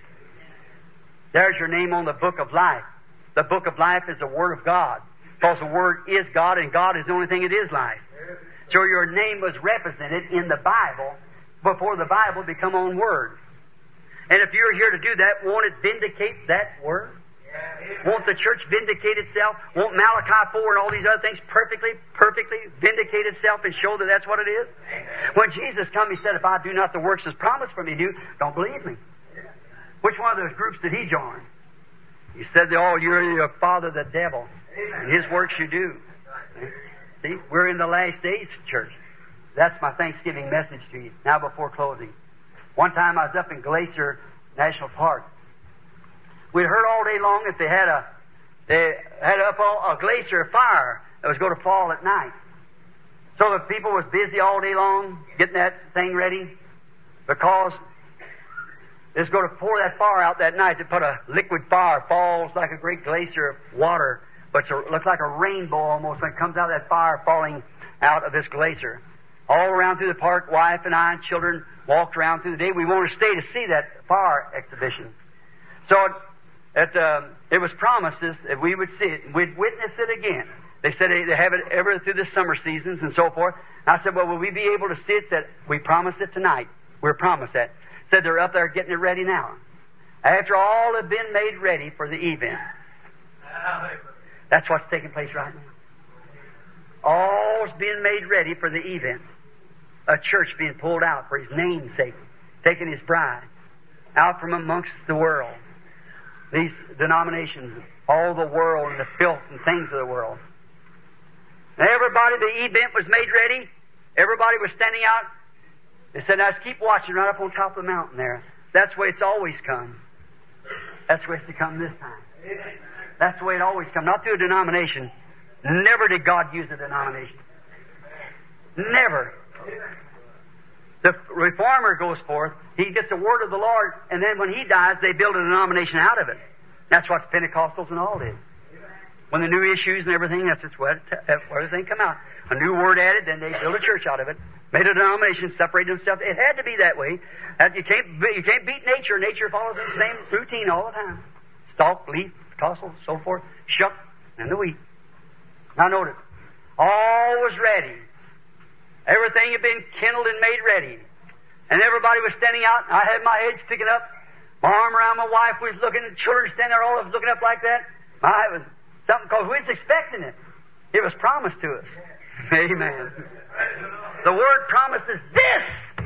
There's your name on the book of life. The book of life is the Word of God. Because the Word is God, and God is the only thing that is life. So your name was represented in the Bible before the Bible become on Word. And if you're here to do that, won't it vindicate that Word? Won't the church vindicate itself? Won't Malachi four and all these other things perfectly, perfectly vindicate itself and show that that's what it is? When Jesus came, He said, if I do not the works as promised for me to do, don't believe me. Which one of those groups did He join? He said, oh, you're your father the devil, and his works you do. See, we're in the last days, church. That's my Thanksgiving message to you. Now before closing. One time I was up in Glacier National Park. We heard all day long that they had a they had up a glacier fire that was going to fall at night. So the people was busy all day long getting that thing ready because they was going to pour that fire out that night. They put a liquid fire, falls like a great glacier of water, but it looks like a rainbow almost when it comes out of that fire falling out of this glacier. All around through the park, wife and I and children walked around through the day. We wanted to stay to see that fire exhibition. So it, uh, it was promised us that we would see it. We'd witness it again. They said they have it ever through the summer seasons and so forth. And I said, well, will we be able to see it? Said, we promised it tonight. We're promised that. Said they're up there getting it ready now. After all had been made ready for the event. That's what's taking place right now. All's being made ready for the event. A church being pulled out for His name's sake, taking His bride out from amongst the world. These denominations, all the world and the filth and things of the world. And everybody, the event was made ready. Everybody was standing out. They said, now just keep watching right up on top of the mountain there. That's the way it's always come. That's the way it's to come this time. That's the way it always comes. Not through a denomination. Never did God use a denomination. Never. The reformer goes forth, he gets the word of the Lord, and then when he dies, they build a denomination out of it. That's what Pentecostals and all did. When the new issues and everything, that's just where everything come out. A new word added, then they build a church out of it. Made a denomination, separated themselves. It had to be that way. You can't, you can't beat nature. Nature follows the same routine all the time. Stalk, leaf, tassel, so forth, shuck, and the wheat. Now notice, all was ready. Everything had been kindled and made ready. And everybody was standing out. I had my head sticking up. My arm around my wife was looking. The children standing there, all of us looking up like that. My, it was something because we was expecting it. It was promised to us. Amen. The Word promises this.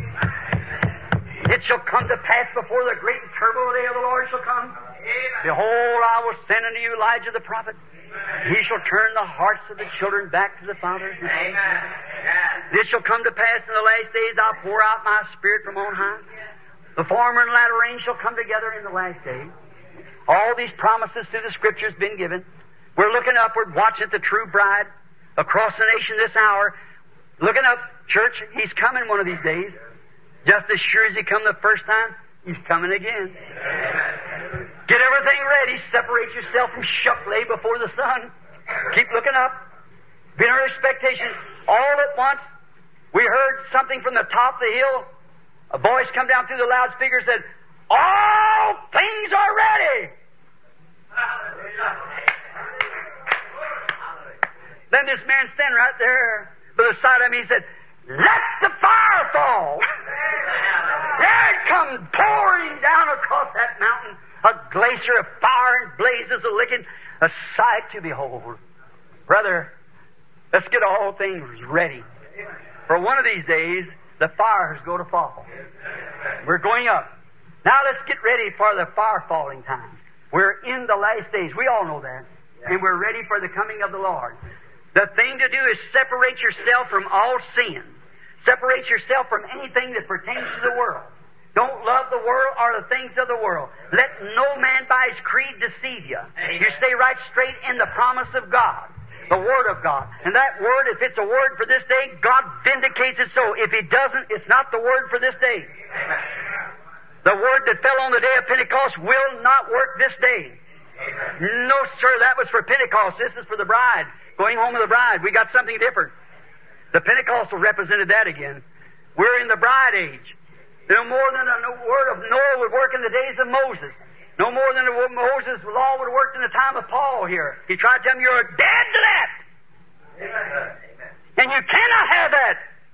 It shall come to pass before the great and terrible day of the Lord shall come. Amen. Behold, I will send unto you Elijah the prophet. He shall turn the hearts of the children back to the fathers. Amen. This shall come to pass in the last days. I'll pour out my Spirit from on high. The former and latter rain shall come together in the last days. All these promises through the Scriptures been given. We're looking upward, watching the true bride across the nation this hour. Looking up, church, He's coming one of these days. Just as sure as He come the first time, He's coming again. Amen. Get everything ready. Separate yourself from shuck lay before the sun. Keep looking up. Be in our expectation. All at once, we heard something from the top of the hill. A voice come down through the loudspeaker and said, all things are ready. Then this man standing right there by the side of me, he said, let the fire fall. There it comes pouring down across that mountain, a glacier of fire and blazes a licking, a sight to behold. Brother, let's get all things ready. For one of these days, the fire is going to fall. We're going up. Now let's get ready for the fire falling time. We're in the last days. We all know that. And we're ready for the coming of the Lord. The thing to do is separate yourself from all sin. Separate yourself from anything that pertains to the world. Don't love the world or the things of the world. Let no man by his creed deceive you. You stay right straight in the promise of God, the Word of God. And that Word, if it's a Word for this day, God vindicates it so. If He doesn't, it's not the Word for this day. The Word that fell on the day of Pentecost will not work this day. No, sir, that was for Pentecost. This is for the bride. Going home with the bride. We got something different. The Pentecostal represented that again. We're in the bride age. No more than the word of Noah would work in the days of Moses. No more than the Moses' law would have worked in the time of Paul here. He tried to tell them, you're dead to that. Amen. And you cannot have that.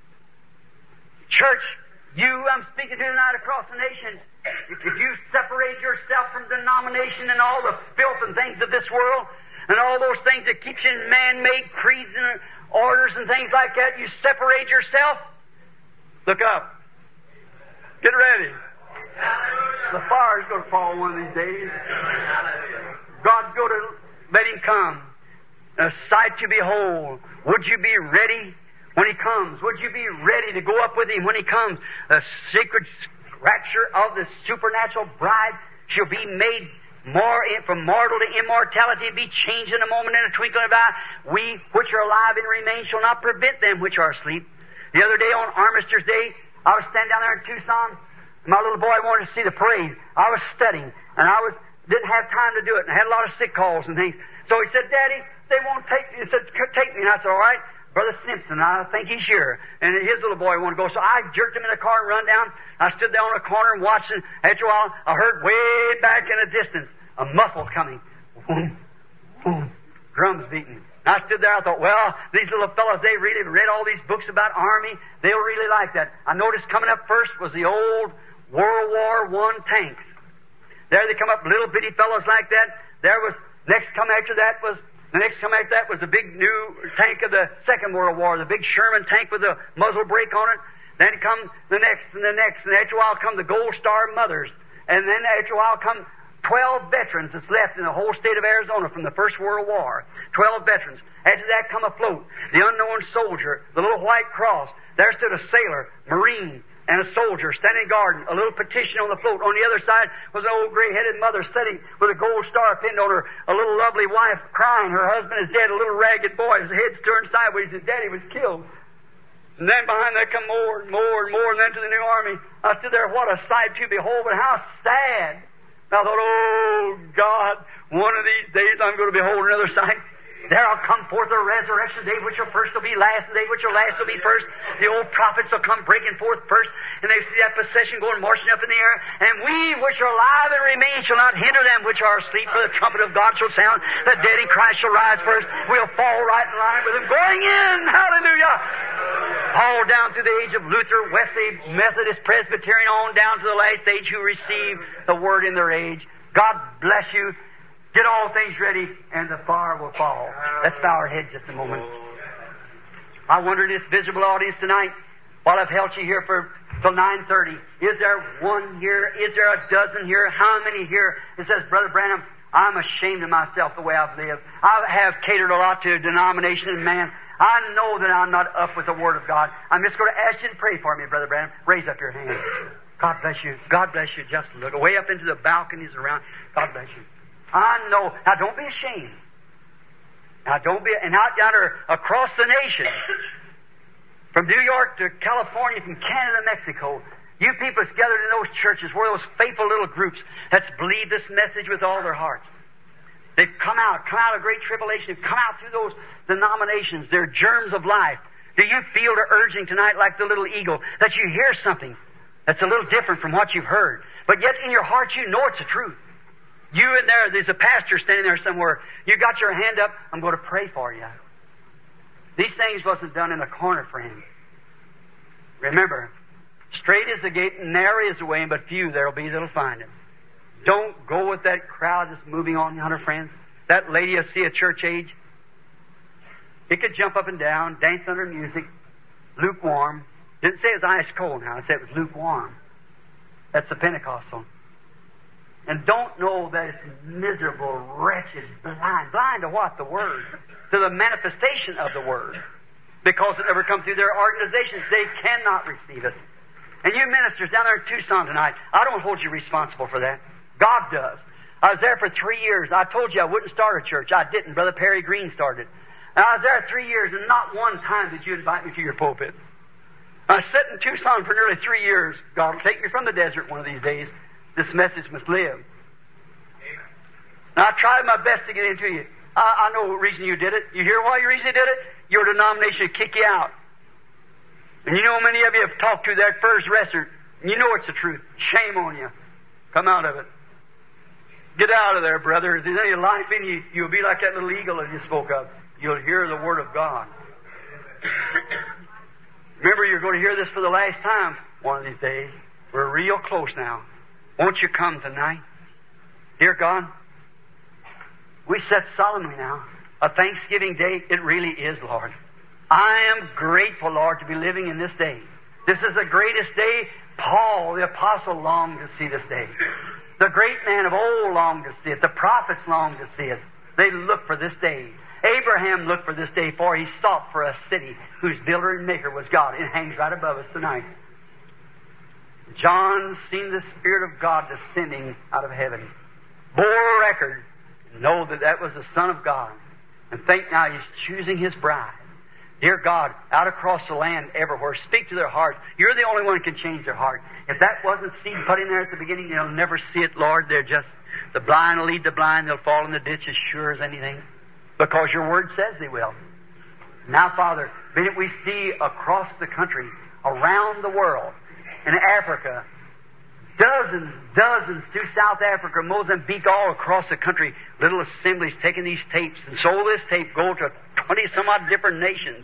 Church, you, I'm speaking to tonight across the nations. If you separate yourself from denomination and all the filth and things of this world, and all those things that keeps you in man-made creeds and orders and things like that, you separate yourself, look up. Get ready. The fire's going to fall one of these days. God's going to let Him come. A sight to behold. Would you be ready when He comes? Would you be ready to go up with Him when He comes? The sacred rapture of the supernatural bride shall be made more from mortal to immortality, be changed in a moment, in a twinkling of an eye. We which are alive and remain shall not prevent them which are asleep. The other day on Armistice Day, I was standing down there in Tucson. My little boy wanted to see the parade. I was studying, and I was didn't have time to do it, and I had a lot of sick calls and things. So he said, Daddy, they won't take me. He said, take me. And I said, all right, Brother Simpson, I think he's here. And his little boy wanted to go. So I jerked him in the car and run down. I stood there on a corner and watched, and after a while, I heard way back in the distance a muffle coming. Boom, boom, drums beating. I stood there, I thought, well, these little fellows, they really read all these books about Army. They'll really like that. I noticed coming up first was the old World War One tanks. There they come up, little bitty fellows like that. There was, next come after that was, the next come after that was the big new tank of the Second World War, the big Sherman tank with a muzzle brake on it. Then come the next and the next, and after a while come the Gold Star Mothers. And then after a while come Twelve veterans that's left in the whole state of Arizona from the First World War. Twelve veterans. After that come a float. The Unknown Soldier, the little white cross. There stood a sailor, Marine, and a soldier standing guard. A little petition on the float. On the other side was an old gray-headed mother sitting with a gold star pinned on her. A little lovely wife crying. Her husband is dead. A little ragged boy. His head's turned sideways. His daddy was killed. And then behind that come more and more and more, and then to the new army. I stood there, what a sight to behold, but how sad. I thought, oh, God, one of these days I'm going to behold another sight. There'll come forth the resurrection day, which will first will be last, and day which will last will be first. The old prophets will come breaking forth first, and they see that procession going marching up in the air. And we which are alive and remain shall not hinder them which are asleep, for the trumpet of God shall sound. The dead in Christ shall rise first. We'll fall right in line with them, going in. Hallelujah! All down through the age of Luther, Wesley, Methodist, Presbyterian, on down to the last age who receive the Word in their age. God bless you. Get all things ready, and the fire will fall. Let's bow our heads just a moment. I wonder in this visible audience tonight, while I've held you here for till nine thirty, is there one here? Is there a dozen here? How many here? It says, Brother Branham, I'm ashamed of myself the way I've lived. I have catered a lot to denomination and man. I know that I'm not up with the Word of God. I'm just going to ask you to pray for me, Brother Branham. Raise up your hand. God bless you. God bless you. Just look way up into the balconies around. God bless you. I know. Now, don't be ashamed. Now, don't be... And out yonder, across the nation, from New York to California, from Canada, Mexico, you people that's gathered in those churches, where those faithful little groups that's believed this message with all their hearts. They've come out, come out of great tribulation. They've come out through those denominations. They're germs of life. Do you feel the urging tonight like the little eagle that you hear something that's a little different from what you've heard? But yet in your heart you know it's the truth. You in there, there's a pastor standing there somewhere. You got your hand up. I'm going to pray for you. These things wasn't done in a corner, friend. Remember, straight is the gate, and narrow is the way, but few there will be that'll find it. Don't go with that crowd that's moving on yonder, friends. That lady you see at church age, it could jump up and down, dance under music, lukewarm. Didn't say it was ice cold now. It said it was lukewarm. That's the Pentecostal. and don't know that it's miserable, wretched, blind. Blind to what? The Word. To the manifestation of the Word. Because it never come through their organizations. They cannot receive it. And you ministers down there in Tucson tonight, I don't hold you responsible for that. God does. I was there for three years. I told you I wouldn't start a church. I didn't. Brother Perry Green started. And I was there three years, and not one time did you invite me to your pulpit. I sat in Tucson for nearly three years. God will take me from the desert one of these days. This message must live. Amen. And I tried my best to get into you. I, I know the reason you did it. You hear why you reason you did it? Your denomination would kick you out. And you know many of you have talked to that first rester, and you know it's the truth. Shame on you. Come out of it. Get out of there, brother. If there's any life in you, you'll be like that little eagle that you spoke of. You'll hear the Word of God. Remember, you're going to hear this for the last time one of these days. We're real close now. Won't you come tonight? Dear God, we set solemnly now a Thanksgiving day. It really is, Lord. I am grateful, Lord, to be living in this day. This is the greatest day. Paul, the apostle, longed to see this day. The great man of old longed to see it. The prophets longed to see it. They looked for this day. Abraham looked for this day, for he sought for a city whose builder and maker was God. It hangs right above us tonight. John seen the Spirit of God descending out of heaven. Bore record. Know that that was the Son of God. And think now He's choosing His bride. Dear God, out across the land, everywhere, speak to their hearts. You're the only one who can change their heart. If that wasn't seed put in there at the beginning, they'll never see it, Lord. They're just, the blind will lead the blind. They'll fall in the ditch as sure as anything. Because your Word says they will. Now, Father, we see across the country, around the world, in Africa, dozens, dozens to South Africa, Mozambique, all across the country, little assemblies taking these tapes, and so this tape go to twenty some odd different nations.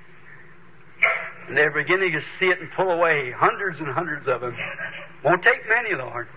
And they're beginning to see it and pull away, hundreds and hundreds of them. Won't take many, Lord.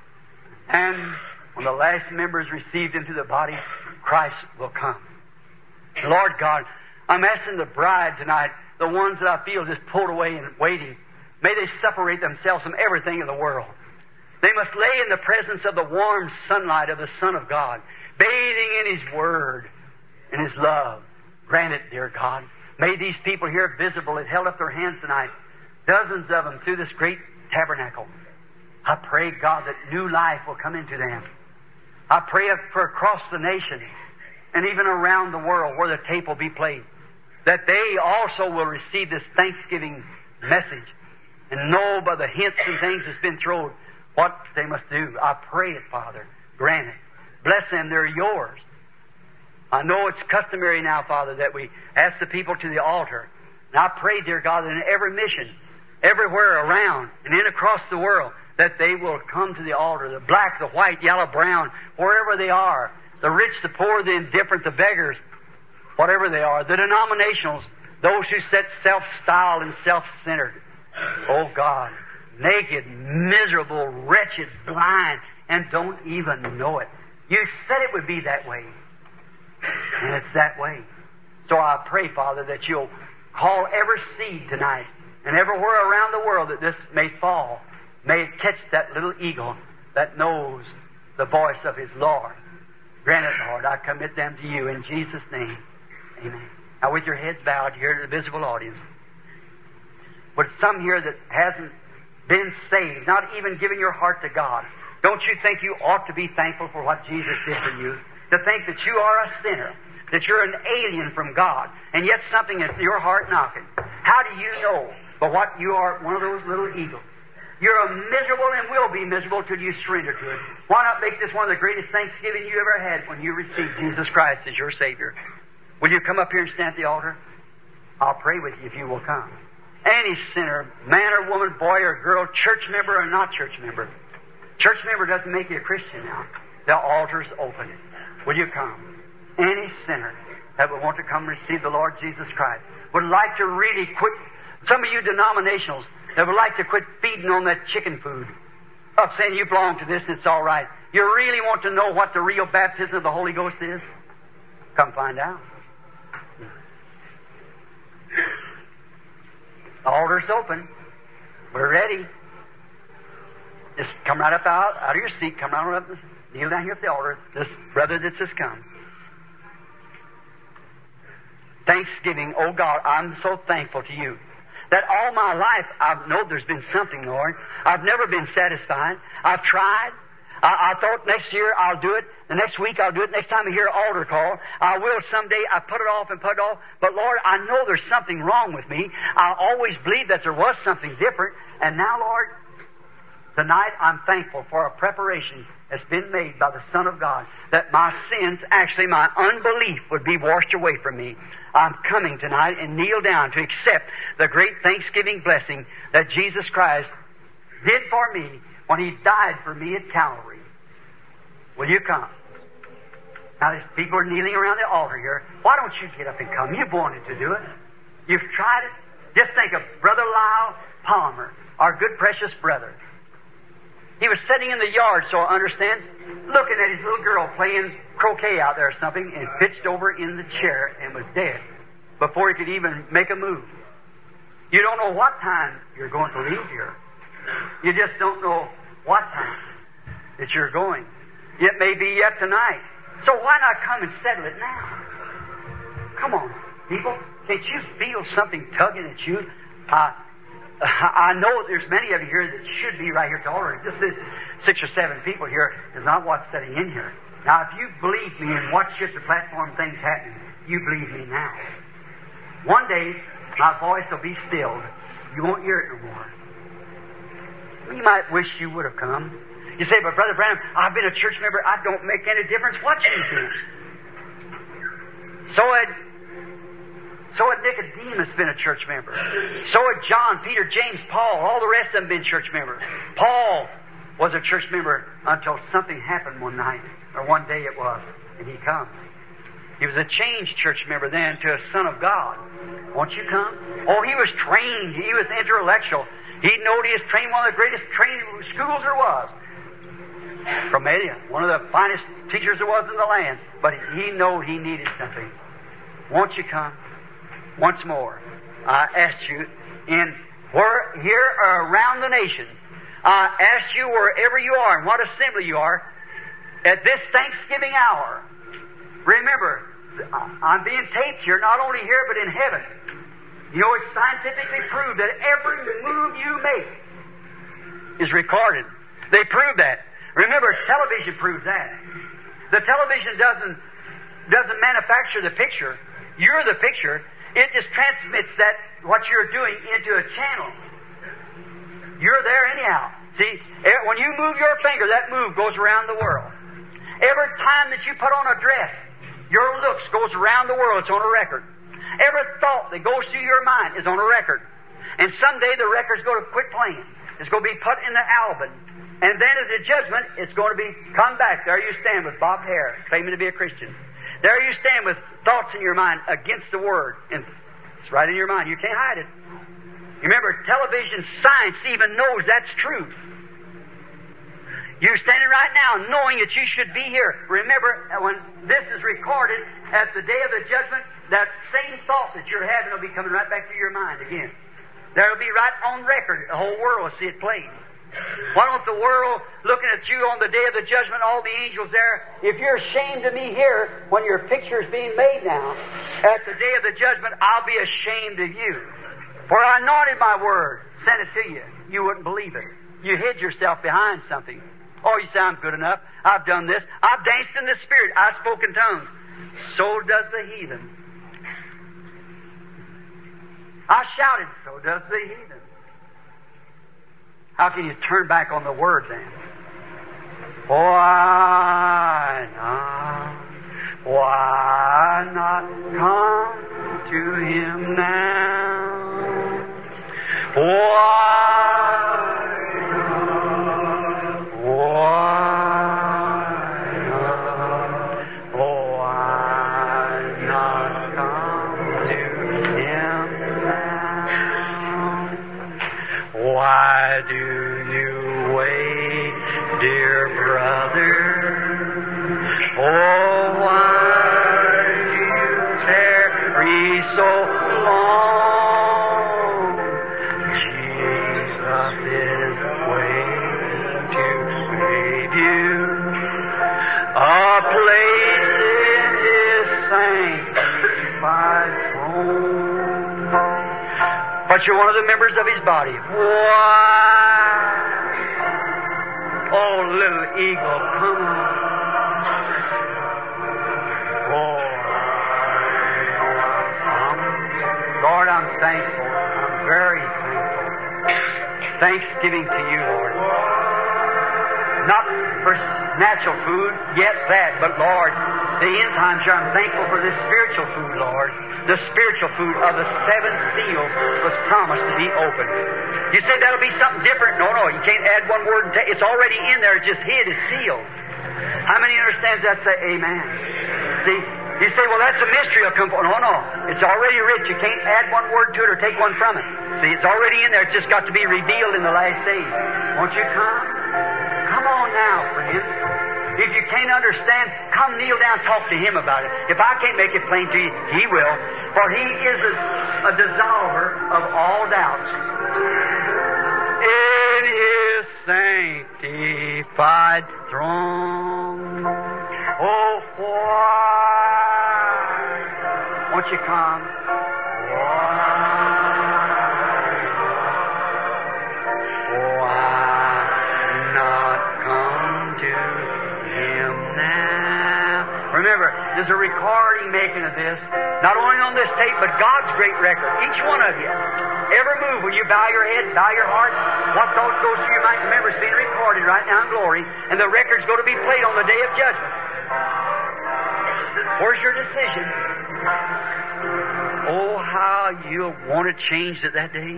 And when the last member is received into the body, Christ will come. Lord God, I'm asking the bride tonight, the ones that I feel just pulled away and waiting, may they separate themselves from everything in the world. They must lay in the presence of the warm sunlight of the Son of God, bathing in His Word and His love. Grant it, dear God. May these people here visible that held up their hands tonight, dozens of them through this great tabernacle. I pray, God, that new life will come into them. I pray for across the nation and even around the world where the tape will be played, that they also will receive this Thanksgiving message and know by the hints and things that's been thrown what they must do. I pray it, Father. Grant it. Bless them. They're yours. I know it's customary now, Father, that we ask the people to the altar. And I pray, dear God, that in every mission, everywhere around and in across the world, that they will come to the altar, the black, the white, yellow, brown, wherever they are, the rich, the poor, the indifferent, the beggars, whatever they are, the denominationals, those who set self-styled and self-centered. Oh God, naked, miserable, wretched, blind, and don't even know it. You said it would be that way. And it's that way. So I pray, Father, that you'll call every seed tonight and everywhere around the world that this may fall. May it catch that little eagle that knows the voice of his Lord. Grant it, Lord. I commit them to you in Jesus' name. Amen. Now with your heads bowed here to the visible audience. But some here that hasn't been saved, not even given your heart to God, don't you think you ought to be thankful for what Jesus did for you? To think that you are a sinner, that you're an alien from God, and yet something is your heart knocking. How do you know but what you are one of those little eagles? You're a miserable and will be miserable till you surrender to it. Why not make this one of the greatest Thanksgiving you ever had when you received Jesus Christ as your Savior? Will you come up here and stand at the altar? I'll pray with you if you will come. Any sinner, man or woman, boy or girl, church member or not church member. Church member doesn't make you a Christian now. The altar's open. Will you come? Any sinner that would want to come and receive the Lord Jesus Christ, would like to really quit, some of you denominationals that would like to quit feeding on that chicken food, of saying you belong to this and it's all right. You really want to know what the real baptism of the Holy Ghost is? Come find out. The altar's open. We're ready. Just come right up out, out of your seat, come right up, kneel down here at the altar. This brother that's just come. Thanksgiving, oh God, I'm so thankful to you that all my life I've known there's been something, Lord. I've never been satisfied. I've tried. I, I thought next year I'll do it. The next week I'll do it. Next time I hear an altar call, I will someday. I put it off and put it off. But Lord, I know there's something wrong with me. I always believed that there was something different. And now, Lord, tonight I'm thankful for a preparation that's been made by the Son of God, that my sins, actually my unbelief, would be washed away from me. I'm coming tonight and kneel down to accept the great Thanksgiving blessing that Jesus Christ did for me when He died for me at Calvary. Will you come? Now, there's people are kneeling around the altar here. Why don't you get up and come? You've wanted to do it. You've tried it. Just think of Brother Lyle Palmer, our good precious brother. He was sitting in the yard, so I understand, looking at his little girl playing croquet out there or something, and pitched over in the chair and was dead before he could even make a move. You don't know what time you're going to leave here. You just don't know what time that you're going. It may be yet tonight. So why not come and settle it now? Come on, people. Can't you feel something tugging at you? Uh, I know there's many of you here that should be right here to altar. Just this six or seven people here is not what's sitting in here. Now, if you believe me and watch just the platform things happening, you believe me now. One day, my voice will be stilled. You won't hear it no more. You might wish you would have come. You say, but Brother Branham, I've been a church member. I don't make any difference what you do. So had, so had Nicodemus been a church member. So had John, Peter, James, Paul. All the rest of them been church members. Paul was a church member until something happened one night, or one day it was, and he come. He was a changed church member then to a son of God. Won't you come? Oh, he was trained. He was intellectual. He knowed he was trained one of the greatest training schools there was. From Media, one of the finest teachers there was in the land. But he knowed he needed something. Won't you come? Once more, I asked you, in where here or around the nation, I asked you wherever you are and what assembly you are, at this Thanksgiving hour, remember, I'm being taped here, not only here but in heaven. You know, it's scientifically proved that every move you make is recorded. They prove that. Remember, television proves that. The television doesn't doesn't manufacture the picture. You're the picture. It just transmits that, what you're doing, into a channel. You're there anyhow. See, when you move your finger, that move goes around the world. Every time that you put on a dress, your looks goes around the world. It's on a record. Every thought that goes through your mind is on a record. And someday the record's going to quit playing. It's going to be put in the album. And then at the judgment, it's going to be, come back. There you stand with bobbed hair, claiming to be a Christian. There you stand with thoughts in your mind against the Word. And it's right in your mind. You can't hide it. You remember, television science even knows that's true. You're standing right now knowing that you should be here. Remember, when this is recorded at the day of the judgment, that same thought that you're having will be coming right back to your mind again. That'll be right on record. The whole world will see it played. Why don't the world, looking at you on the day of the judgment, all the angels there, if you're ashamed of me here, when your picture's being made now, at the day of the judgment, I'll be ashamed of you. For I anointed my word, sent it to you. You wouldn't believe it. You hid yourself behind something. Oh, you say, I'm good enough. I've done this. I've danced in the Spirit. I've spoken tongues. So does the heathen. I shouted. So does the heathen. How can you turn back on the Word then? Why not? Why not come to Him now? Why not? Why not? Why not come to Him now? Why do you wait, dear brother? Oh, why do you tarry so long? Jesus is you a place in His sanctified throne. But you're one of the members of His body. Why? Oh, little eagle, come on. Oh, Lord, I'm thankful. I'm very thankful. Thanksgiving to you, Lord. Not for natural food, yet that, but Lord, the end times here, I'm thankful for this spiritual food, Lord. The spiritual food of the seven seals was promised to be opened. You said that'll be something different. No, no, you can't add one word. And ta- it's already in there. It's just hid. It's sealed. How many understands that? Say amen. See, you say, well, that's a mystery. I'll come for. No, no. It's already written. You can't add one word to it or take one from it. See, it's already in there. It's just got to be revealed in the last days. Won't you come? Come on now, friend. If you can't understand, come kneel down and talk to Him about it. If I can't make it plain to you, He will. For He is a, a dissolver of all doubts. In His sanctified throne. Oh, why won't you come? Remember, there's a recording making of this, not only on this tape, but God's great record. Each one of you. Every move, when you bow your head, bow your heart, what thoughts goes through your mind, remember, it's being recorded right now in glory, and the record's going to be played on the day of judgment. Where's your decision? Oh, how you'll want it changed at that day.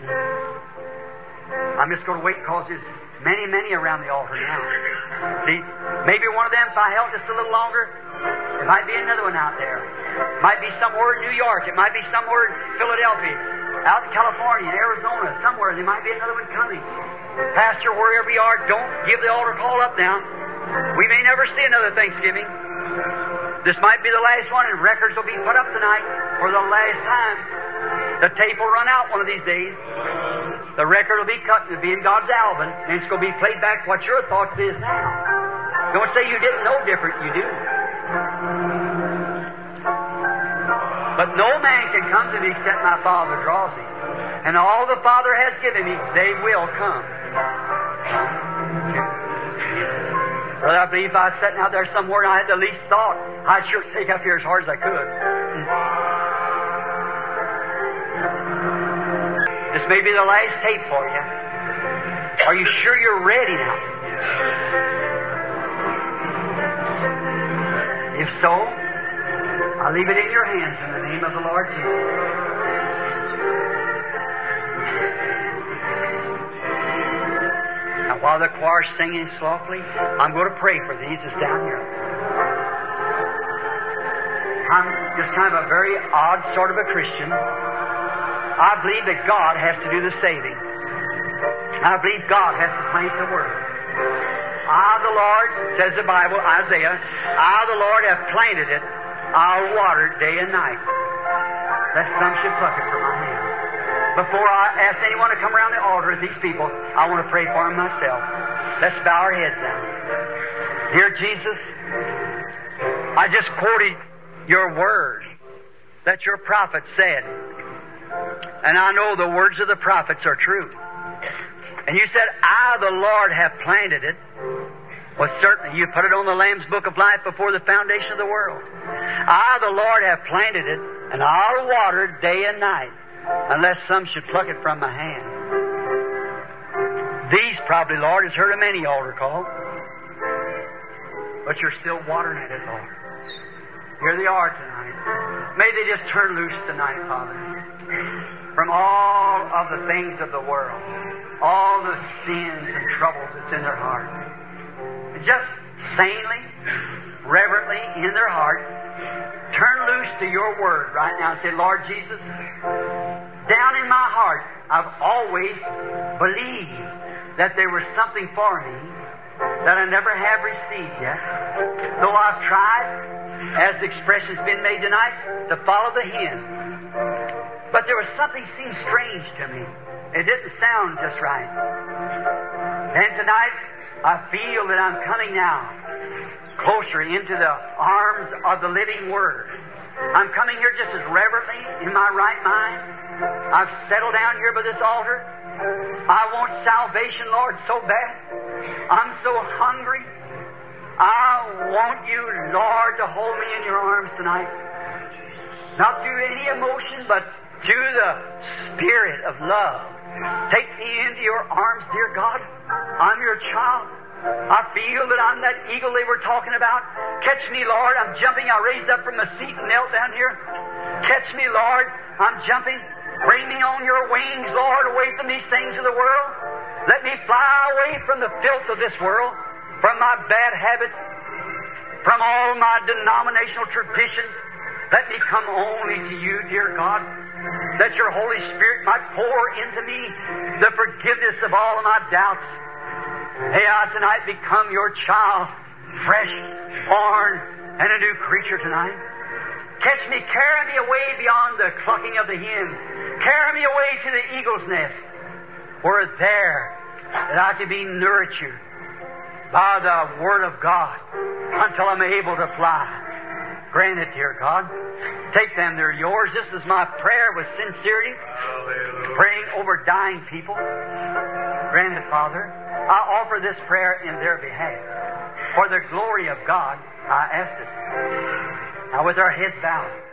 I'm just going to wait because there's many, many around the altar now. See, maybe one of them, if I held just a little longer, there might be another one out there. It might be somewhere in New York. It might be somewhere in Philadelphia, out in California, in Arizona, somewhere. There might be another one coming. Pastor, wherever you are, don't give the altar call up now. We may never see another Thanksgiving. This might be the last one, and records will be put up tonight for the last time. The tape will run out one of these days. The record will be cut, it'll be in God's album, and it's going to be played back what your thoughts is now. Don't say you didn't know different, you do. But no man can come to me except my Father draws him. And all the Father has given me, they will come. Brother, I believe if I was sitting out there somewhere and I had the least thought, I'd sure take up here as hard as I could. This may be the last tape for you. Are you sure you're ready now? If so, I'll leave it in your hands in the name of the Lord Jesus. Now, while the choir's singing softly, I'm going to pray for these that's down here. I'm just kind of a very odd sort of a Christian. I believe that God has to do the saving. I believe God has to plant the Word. I, the Lord, says the Bible, Isaiah, I, the Lord, have planted it. I'll water it day and night, lest some should pluck it from my hand. Before I ask anyone to come around the altar with these people, I want to pray for them myself. Let's bow our heads down. Dear Jesus, I just quoted your word that your prophet said. And I know the words of the prophets are true. And you said, I, the Lord, have planted it. Well, certainly, you put it on the Lamb's Book of Life before the foundation of the world. I, the Lord, have planted it, and I'll water it day and night, unless some should pluck it from my hand. These probably, Lord, has heard of many altar call. But you're still watering it, Lord. Here they are tonight. May they just turn loose tonight, Father, from all of the things of the world, all the sins and troubles that's in their heart. And just sanely, reverently in their heart, turn loose to your word right now and say, Lord Jesus, down in my heart, I've always believed that there was something for me that I never have received yet. Though I've tried, as the expression's been made tonight, to follow the hymn. But there was something seemed strange to me. It didn't sound just right. And tonight, I feel that I'm coming now closer into the arms of the living Word. I'm coming here just as reverently in my right mind. I've settled down here by this altar. I want salvation, Lord, so bad. I'm so hungry. I want you, Lord, to hold me in your arms tonight. Not through any emotion, but through the Spirit of love. Take me into your arms, dear God. I'm your child. I feel that I'm that eagle they were talking about. Catch me, Lord. I'm jumping. I raised up from my seat and knelt down here. Catch me, Lord. I'm jumping. Bring me on your wings, Lord, away from these things of the world. Let me fly away from the filth of this world, from my bad habits, from all my denominational traditions. Let me come only to you, dear God, that your Holy Spirit might pour into me the forgiveness of all of my doubts. May I tonight become your child, fresh, born, and a new creature tonight. Catch me, carry me away beyond the clucking of the hen. Carry me away to the eagle's nest, where there that I can be nurtured by the Word of God until I'm able to fly. Grant it, dear God. Take them, they're yours. This is my prayer with sincerity, praying over dying people. Grant it, Father. I offer this prayer in their behalf. For the glory of God, I ask it. Now with our heads bowed.